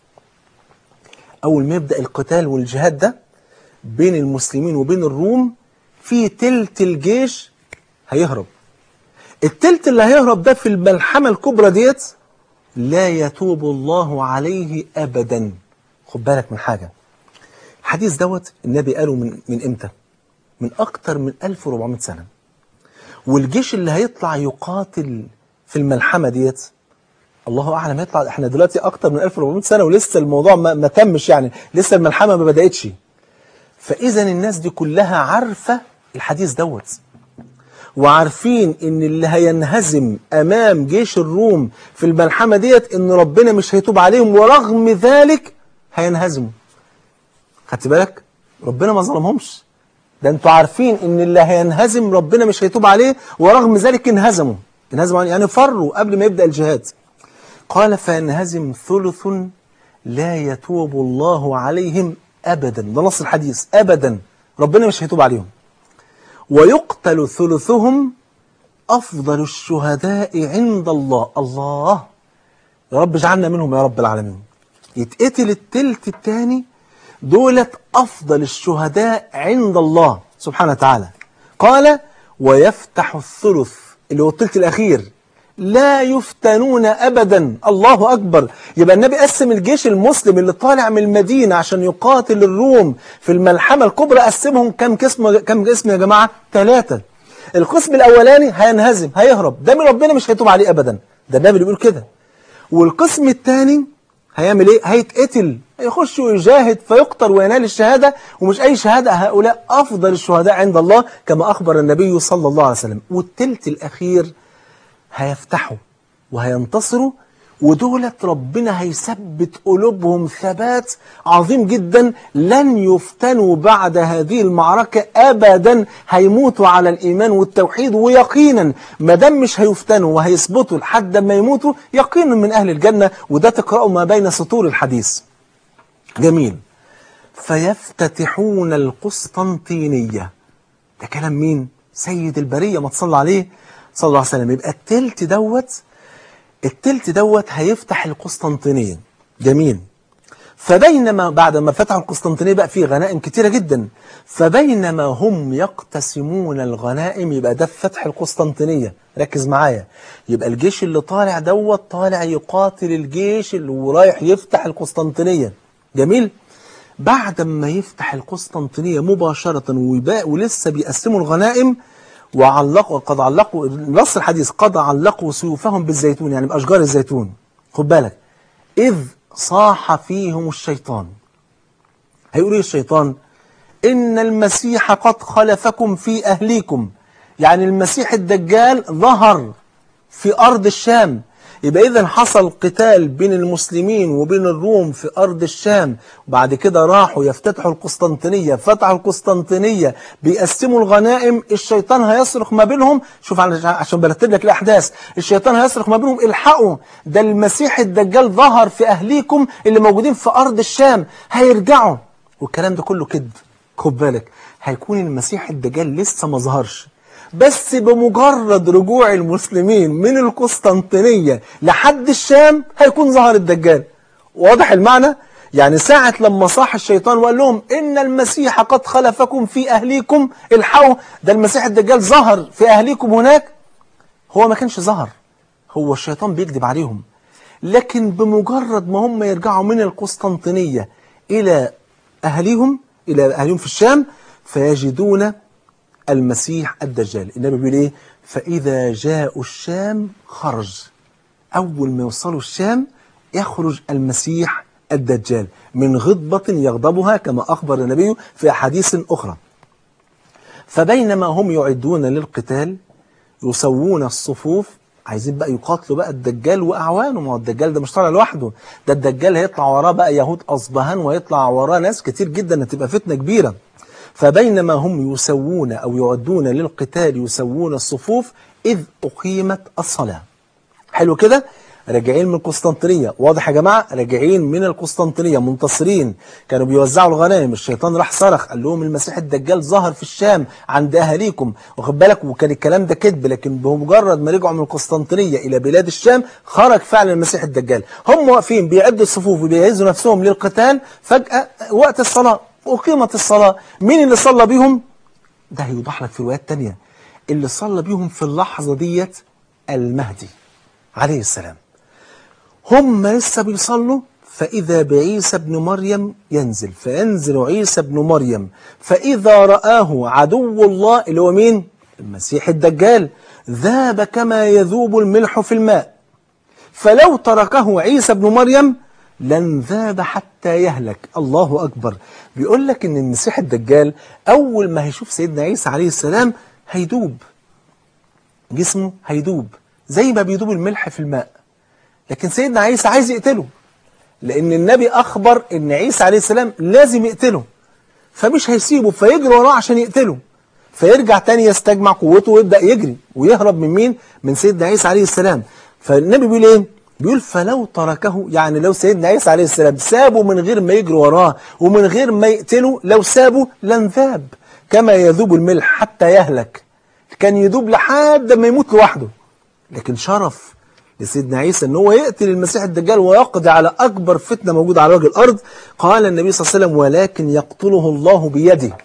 اول ما يبدا القتال والجهاد ده بين المسلمين وبين الروم، في تلت الجيش هيهرب. التلت اللي هيهرب ده في الملحمة الكبرى ديت لا يتوب الله عليه أبدا. خد بالك من حاجة، الحديث دوت النبي قاله من إمتى؟ من أكتر من 1400 سنة. والجيش اللي هيطلع يقاتل في الملحمة ديت الله أعلم يطلع. احنا دلوقتي أكتر من 1400 سنة ولسه الموضوع ما تمش، يعني لسه الملحمة ما بدأتش. فإذا الناس دي كلها عارفة الحديث دوت، وعارفين ان اللي هينهزم امام جيش الروم في الملحمة ديت ان ربنا مش هيتوب عليهم، ورغم ذلك هينهزموا. خدت بالك؟ ربنا ما ظلمهمش، ده انتوا عارفين ان اللي هينهزم ربنا مش هيتوب عليه، ورغم ذلك انهزموا يعني فروا قبل ما يبدأ الجهاد. قال فينهزم ثلث لا يتوب الله عليهم أبدا. ده نص الحديث، أبدا ربنا مش هيتوب عليهم. ويقتل ثلثهم أفضل الشهداء عند الله. الله يا رب اجعلنا منهم يا رب العالمين. يتقتل التلت الثاني دولة أفضل الشهداء عند الله سبحانه وتعالى. قال ويفتح الثلث اللي هو التلت الأخير لا يفتنون أبدا. الله أكبر. يبقى النبي قسم الجيش المسلم اللي طالع من المدينة عشان يقاتل الروم في الملحمة الكبرى، قسمهم كم قسم يا جماعة؟ 3. القسم الأولاني هينهزم هيهرب، ده من ربنا مش هيتوب عليه أبدا، ده النبي اللي بيقول كده. والقسم الثاني هيعمل ايه؟ هيتقتل، يخش ويجاهد فيقتل وينال الشهادة، ومش أي شهادة، هؤلاء أفضل الشهداء عند الله كما أخبر النبي صلى الله عليه وسلم. والتلت الأخير هيفتحوا وهينتصروا، ودولة ربنا هيثبت قلوبهم ثبات عظيم جدا، لن يفتنوا بعد هذه المعركة أبدا، هيموتوا على الإيمان والتوحيد، ويقينا ما دام مش هيفتنوا وهيثبتوا لحد ما يموتوا يقينا من أهل الجنة. وده تقرأوا ما بين سطور الحديث. جميل. فيفتتحون القسطنطينية. ده كلام مين؟ سيد البرية، ما تصلى عليه صلى الله عليه وسلم. يبقى التلت دوت هيفتح القسطنطينية. جميل. فبينما بعد ما فتحوا القسطنطينية بقى فيه غنائم كتيرة جدا، فبينما هم يقتسمون الغنائم، يبقى ده فتح القسطنطينية. ركز معايا، يبقى الجيش اللي طالع دوت طالع يقاتل الجيش اللي رايح يفتح القسطنطينية. جميل. بعد ما يفتح القسطنطينية مباشرة ولسه بيقسموا الغنائم، قد علقوا نص الحديث قد علقوا سيوفهم بالزيتون، يعني بأشجار الزيتون. خد بالك، إذ صاح فيهم الشيطان. هيقول ايه الشيطان؟ إن المسيح قد خلفكم في أهليكم، يعني المسيح الدجال ظهر في أرض الشام. يبقى إذن حصل قتال بين المسلمين وبين الروم في أرض الشام، وبعد كده راحوا يفتتحوا القسطنطينية، فتحوا القسطنطينية، بيقسموا الغنائم. الشيطان هيصرخ ما بينهم، شوف عشان برتب لك الأحداث، الشيطان هيصرخ ما بينهم الحقوا، ده المسيح الدجال ظهر في أهليكم اللي موجودين في أرض الشام، هيرجعوا. والكلام ده كله كذب. خد بالك، هيكون المسيح الدجال لسه ما ظهرش، بس بمجرد رجوع المسلمين من القسطنطينية لحد الشام هيكون ظهر الدجال. واضح المعنى؟ يعني ساعة لما صاح الشيطان وقال لهم إن المسيح قد خلفكم في أهليكم، الحقوا، ده المسيح الدجال ظهر في أهليكم هناك، هو ما كانش ظهر، هو الشيطان بيكذب عليهم. لكن بمجرد ما هم يرجعوا من القسطنطينية إلى أهليهم في الشام، فيجدون المسيح الدجال. النبي بيقول ايه؟ فإذا جاءوا الشام خرج. أول ما يوصلوا الشام يخرج المسيح الدجال من غضبة يغضبها كما أخبر النبي في أحاديث أخرى. فبينما هم يعدون للقتال يسوون الصفوف، عايزين بقى يقاتلوا بقى الدجال وأعوانه. ما هو الدجال ده مش طالع لوحده، ده الدجال هيطلع وراه بقى يهود أصبهان ويطلع وراه ناس كتير جدا، هتبقى فتنة كبيرة. فبينما هم يسوون أو يعدون للقتال يسوون الصفوف إذ أقيمت الصلاة. حلو كده؟ راجعين من القسطنطينية، واضح يا جماعة؟ راجعين من القسطنطينية منتصرين، كانوا بيوزعوا الغنائم، الشيطان راح صرخ قال لهم المسيح الدجال ظهر في الشام عند أهاليكم، واخد بالك؟ وكان الكلام ده كذب، لكن بمجرد ما رجعوا من القسطنطينية إلى بلاد الشام خرج فعلا المسيح الدجال. هم واقفين بيعدوا الصفوف وبيجهزوا نفسهم للقتال، فجأة وقت الصلاة أقيمت الصلاة. مين اللي صلى بيهم؟ ده هيوضح لك في روايات تانية. اللي صلى بيهم في اللحظة ديت المهدي عليه السلام. هم لسه بيصلوا فإذا بعيسى ابن مريم ينزل، فينزل عيسى ابن مريم فإذا رآه عدو الله اللي هو مين؟ المسيح الدجال ذاب كما يذوب الملح في الماء، فلو تركه عيسى ابن مريم لن ذاب حتى يهلك. الله أكبر. بيقول لك إن المسيح الدجال أول ما هيشوف سيدنا عيسى عليه السلام هيدوب، جسمه هيدوب زي ما بيدوب الملح في الماء. لكن سيدنا عيسى عايز يقتله، لأن النبي أخبر إن عيسى عليه السلام لازم يقتله، فمش هيسيبه، فيجري وراه عشان يقتله، فيرجع تاني يستجمع قوته ويبدأ يجري ويهرب من مين؟ من سيدنا عيسى عليه السلام. فالنبي بيقول إيه؟ بيقول فلو تركه، يعني لو سيدنا عيسى عليه السلام سابه من غير ما يجري وراه ومن غير ما يقتله، لو سابه لانذاب كما يذوب الملح حتى يهلك، كان يذوب لحد ما يموت لوحده. لكن شرف لسيدنا عيسى ان هو يقتل المسيح الدجال ويقضي على اكبر فتنه موجوده على وجه الارض. قال النبي صلى الله عليه وسلم ولكن يقتله الله بيده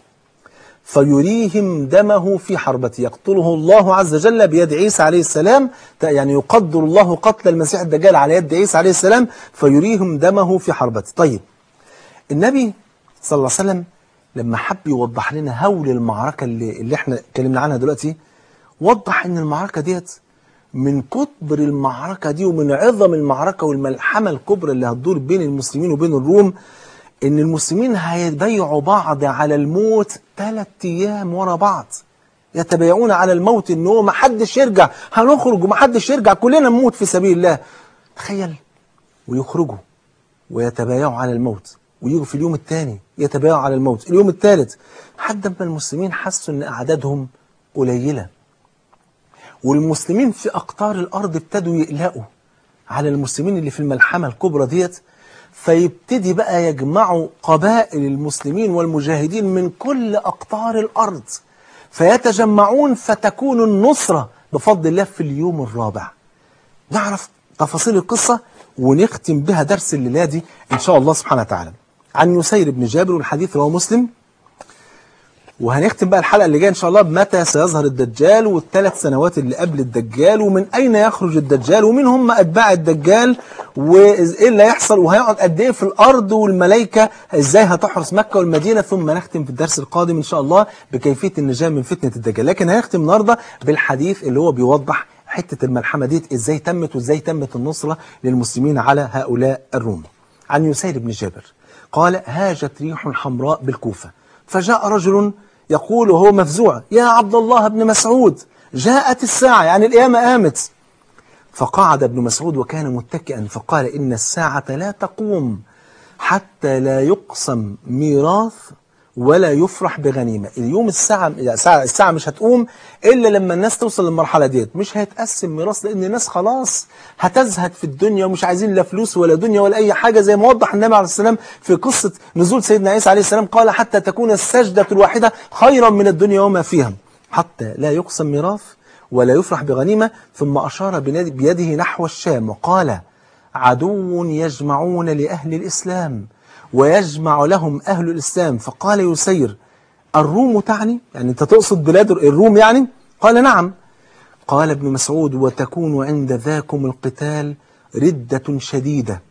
فيريهم دمه في حربته. يقتله الله عز وجل بيد عيسى عليه السلام، يعني يقدر الله قتل المسيح الدجال على يد عيسى عليه السلام فيريهم دمه في حربته. طيب النبي صلى الله عليه وسلم لما حب يوضح لنا هول المعركه اللي احنا اتكلمنا عنها دلوقتي، وضح ان المعركه ديت من كبر المعركة دي ومن عظم المعركة والملحمة الكبرى اللي هتدور بين المسلمين وبين الروم، ان المسلمين هيبايعوا بعض على الموت 3 أيام ورا بعض، يتبايعون على الموت ان هو محدش يرجع، هنخرج ومحدش يرجع، كلنا نموت في سبيل الله. تخيل، ويخرجوا ويتبايعوا على الموت، ويجوا في اليوم الثاني يتبايعوا على الموت، اليوم الثالث، لحد ما المسلمين حسوا ان اعدادهم قليلة، والمسلمين في أقطار الأرض ابتدوا يقلقوا على المسلمين اللي في الملحمة الكبرى ديت، فيبتدي بقى يجمعوا قبائل المسلمين والمجاهدين من كل أقطار الأرض فيتجمعون فتكون النصرة بفضل الله في اليوم الرابع. نعرف تفاصيل القصة ونختم بها درس الليلة دي إن شاء الله سبحانه وتعالى. عن يسير بن جابر، والحديث رواه مسلم. وهنختم بقى الحلقة اللي جاية إن شاء الله بمتى سيظهر الدجال، وال3 سنوات اللي قبل الدجال، ومن أين يخرج الدجال، ومين هم أتباع الدجال، وإيه اللي هيحصل، وهيقعد قد إيه في الأرض، والملائكة إزاي هتحرس مكة والمدينة. ثم نختم في الدرس القادم إن شاء الله بكيفية النجاة من فتنة الدجال. لكن هنختم النهاردة بالحديث اللي هو بيوضح حتة الملحمة ديت إزاي تمت، وإزاي تمت النصرة للمسلمين على هؤلاء الروم. عن يسير بن جابر قال هاجت ريح حمراء بالكوفة، فجاء رجل يقول وهو مفزوع يا عبد الله بن مسعود جاءت الساعة، يعني القيامة قامت. فقعد ابن مسعود وكان متكئا فقال إن الساعة لا تقوم حتى لا يقسم ميراث ولا يفرح بغنيمة. اليوم الساعة مش هتقوم إلا لما الناس توصل للمرحلة ديت، مش هيتقسم ميراث، لأن الناس خلاص هتزهد في الدنيا ومش عايزين لا فلوس ولا دنيا ولا أي حاجة، زي ما وضح النبي عليه السلام في قصة نزول سيدنا عيسى عليه السلام، قال حتى تكون السجدة الواحدة خيرا من الدنيا وما فيها، حتى لا يقسم ميراث ولا يفرح بغنيمة. ثم أشار بيده نحو الشام وقال عدو يجمعون لأهل الإسلام ويجمع لهم أهل الإسلام. فقال يسير الروم تعني؟ يعني أنت تقصد بلاد الروم يعني؟ قال نعم. قال ابن مسعود وتكون عند ذاكم القتال ردة شديدة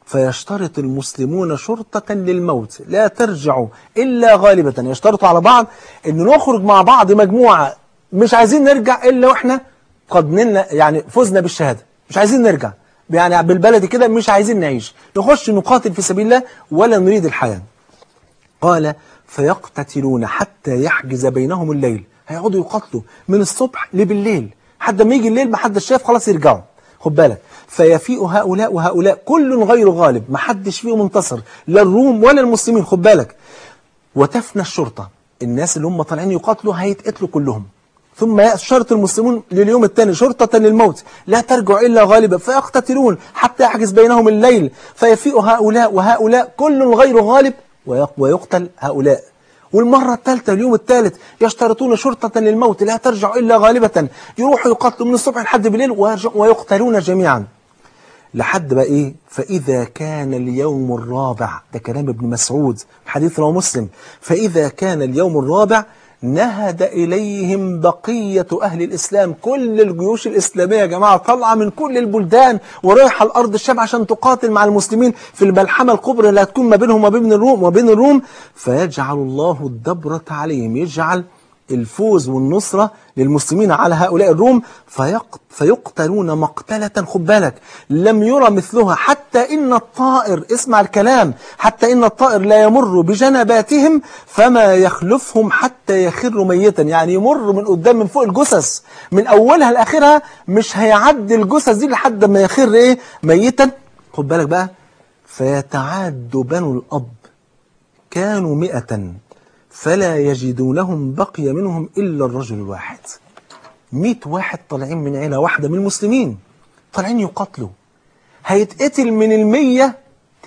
فيشترط المسلمون شرطة للموت لا ترجع إلا غالبة. يشترطوا على بعض أن نخرج مع بعض مجموعة مش عايزين نرجع إلا وإحنا قد نلنا يعني فزنا بالشهادة، مش عايزين نرجع، يعني بالبلد كده مش عايزين نعيش، نخش نقاتل في سبيل الله ولا نريد الحياة. قال فيقتتلون حتى يحجز بينهم الليل، هيقعدوا يقاتلوا من الصبح لبالليل، حد ما يجي الليل ما حد شاف خلاص يرجعوا. خد بالك، فيفيء هؤلاء وهؤلاء كل غير غالب، ما حدش فيهم منتصر لا الروم ولا المسلمين. خد بالك، وتفنى الشرطة، الناس اللي هم طالعين يقاتلوا هيتقتلوا كلهم. ثم يشترط المسلمون لليوم الثاني شرطة للموت لا ترجع إلا غالبا، فيقتتلون حتى يحجز بينهم الليل، فيفيء هؤلاء وهؤلاء كل غير غالب ويقتل هؤلاء. والمرة الثالثة اليوم الثالث يشترطون شرطة للموت لا ترجع إلا غالبة، يروحوا يقتلوا من الصبح لحد بالليل ويقتلون جميعا لحد بقى إيه؟ فإذا كان اليوم الرابع، ده كلام ابن مسعود حديث رواه مسلم، فإذا كان اليوم الرابع نهد إليهم بقية أهل الإسلام، كل الجيوش الإسلامية يا جماعة طالعة من كل البلدان ورايحة الأرض الشام عشان تقاتل مع المسلمين في الملحمة الكبرى اللي هتكون ما بينهم وبين الروم فيجعل الله الدبرة عليهم، يجعل الفوز والنصرة للمسلمين على هؤلاء الروم، فيقتلون مقتلة، خد بالك، لم يرى مثلها، حتى إن الطائر، اسمع الكلام، حتى إن الطائر لا يمر بجنباتهم فما يخلفهم حتى يخر ميتا، يعني يمر من قدام من فوق الجثث من أولها لآخرها، مش هيعدي الجثث دي لحد ما يخر إيه؟ ميتا. خد بالك بقى، فيتعاد بنو الأب كانوا 100 فلا يجدونهم بقي منهم إلا الرجل الواحد. 100 واحد طالعين من عيلة واحدة من المسلمين طالعين يقاتلوا، هيتقتل من 100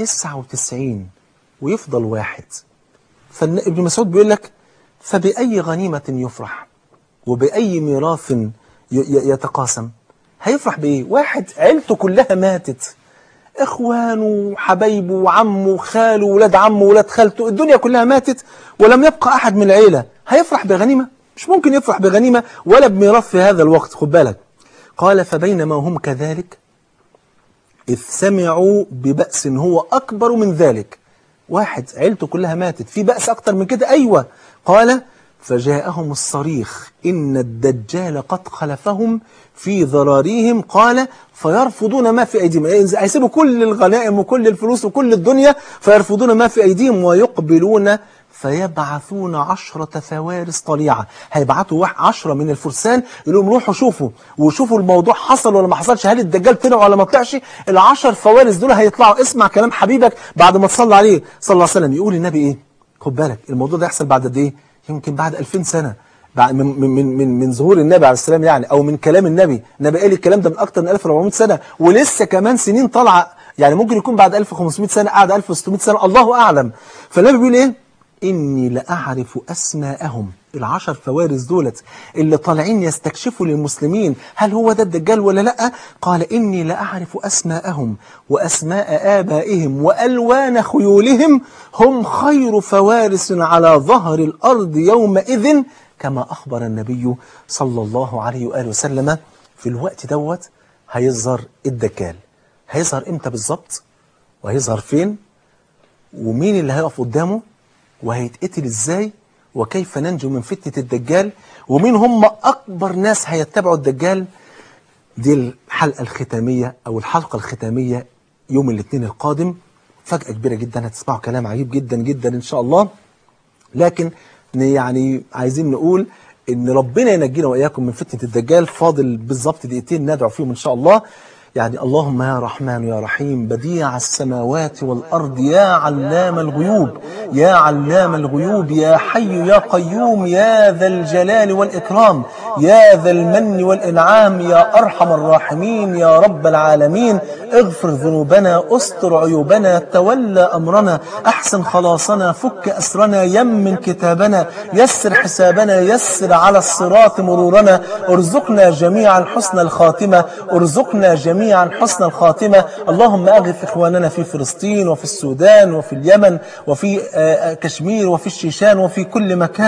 99 ويفضل واحد. فابن مسعود بيقول لك فبأي غنيمة يفرح وبأي ميراث يتقاسم؟ هيفرح بإيه؟ واحد عيلته كلها ماتت، إخوانه وحبايبه وعمه وخاله وولاد عمه وولاد خالته، الدنيا كلها ماتت ولم يبقى أحد من العيلة، هيفرح بغنيمة؟ مش ممكن يفرح بغنيمة ولا بميراث في هذا الوقت. خد بالك، قال فبينما هم كذلك إذ سمعوا ببأس هو أكبر من ذلك. واحد عيلته كلها ماتت، في بأس أكتر من كده؟ أيوة. قال فجاءهم الصريخ إن الدجال قد خلفهم في ذراريهم، قال فيرفضون ما في أيديهم، هيسيبوا كل الغنائم وكل الفلوس وكل الدنيا فيرفضون ما في أيديهم ويقبلون فيبعثون 10 فوارس طليعة، هيبعتوا 10 من الفرسان يقولوا روحوا شوفوا الموضوع حصل ولا ما حصلش، هل الدجال طلع ولا ما طلعش. ال10 فوارس دول هيطلعوا، اسمع كلام حبيبك بعد ما تصلى عليه صلى الله عليه وسلم. يقول النبي ايه؟ خد بالك الموضوع ده يحصل بعد قد ايه؟ يمكن بعد 2000 سنة من ظهور النبي عليه السلام، يعني او من كلام النبي قال الكلام ده من اكتر من 1400 سنة، ولسه كمان سنين طالعه، يعني ممكن يكون بعد 1500 سنة، قعد 1600 سنة، الله اعلم. فالنبي بيقول ايه؟ إني لأعرف أسماءهم، ال10 فوارس دولت اللي طالعين يستكشفوا للمسلمين هل هو ده الدجال ولا لأ. قال إني لأعرف أسماءهم وأسماء آبائهم وألوان خيولهم، هم خير فوارس على ظهر الأرض يومئذ كما أخبر النبي صلى الله عليه وآله وسلم. في الوقت دوت هيظهر الدجال. هيظهر إمتى بالظبط؟ وهيظهر فين؟ ومين اللي هيقف قدامه؟ وهيتقتل ازاي؟ وكيف ننجو من فتنة الدجال؟ ومين هم أكبر ناس هيتبعوا الدجال؟ دي الحلقة الختامية أو الحلقة الختامية يوم الاثنين القادم. فجأة كبيرة جدا، هتسمعوا كلام عجيب جدا جدا إن شاء الله. لكن يعني عايزين نقول إن ربنا ينجينا وإياكم من فتنة الدجال. فاضل بالظبط دقيقتين ندعو فيهم إن شاء الله. يعني اللهم يا رحمن يا رحيم بديع السماوات والأرض يا علام الغيوب، يا علام الغيوب، يا حي يا قيوم، يا ذا الجلال والإكرام، يا ذا المن والإنعام، يا أرحم الراحمين، يا رب العالمين. اغفر ذنوبنا، استر عيوبنا، تولى أمرنا، أحسن خلاصنا، فك أسرنا، يمن كتابنا، يسر حسابنا، يسر على الصراط مرورنا، ارزقنا جميعا حسن الخاتمة، ارزقنا جميعا حسن الخاتمة. اللهم أغث إخواننا في فلسطين وفي السودان وفي اليمن وفي كشمير وفي الشيشان وفي كل مكان.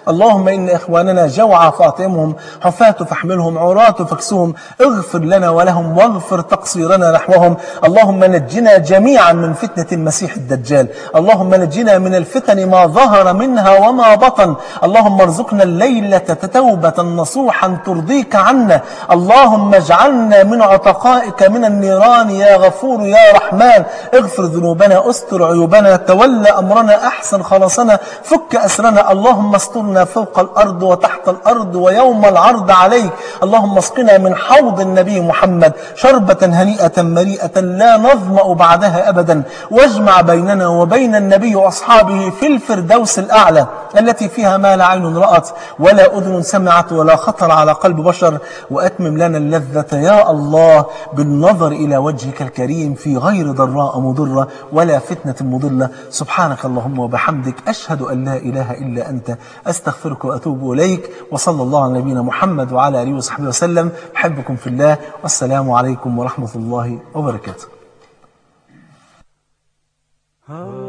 اللهم إن إخواننا جوعى فاطعمهم، حفاة فاحملهم، عراة فاكسهم، اغفر لنا ولهم واغفر تقصيرنا نحوهم. اللهم نجنا جميعا من فتنة المسيح الدجال، اللهم نجنا من الفتن ما ظهر منها وما بطن. اللهم ارزقنا الليلة توبة نصوحا ترضيك عنا. اللهم اجعلنا من عتقائك من النيران يا غفور يا رحمن. اغفر ذنوبنا، استر عيوبنا، تولى أمرنا، أحسن خلاصنا، فك أسرنا. اللهم استرنا فوق الأرض وتحت الأرض ويوم العرض عليك. اللهم اسقنا من حوض النبي محمد شربة هنيئة مريئة لا نظمأ بعدها أبدا، واجمع بيننا وبين النبي وأصحابه في الفردوس الأعلى التي فيها ما لا عين رأت ولا أذن سمعت ولا خطر على قلب بشر. وأتمم لنا اللذة يا الله بالنظر إلى وجهك الكريم في غير ضراء مضرة ولا فتنة مضلة. سبحانك اللهم وبحمدك، أشهد أن لا إله إلا أنت، أستغفرك وأتوب إليك. وصلى الله على نبينا محمد وعلى آله وصحبه وسلم. أحبكم في الله، والسلام عليكم ورحمة الله وبركاته.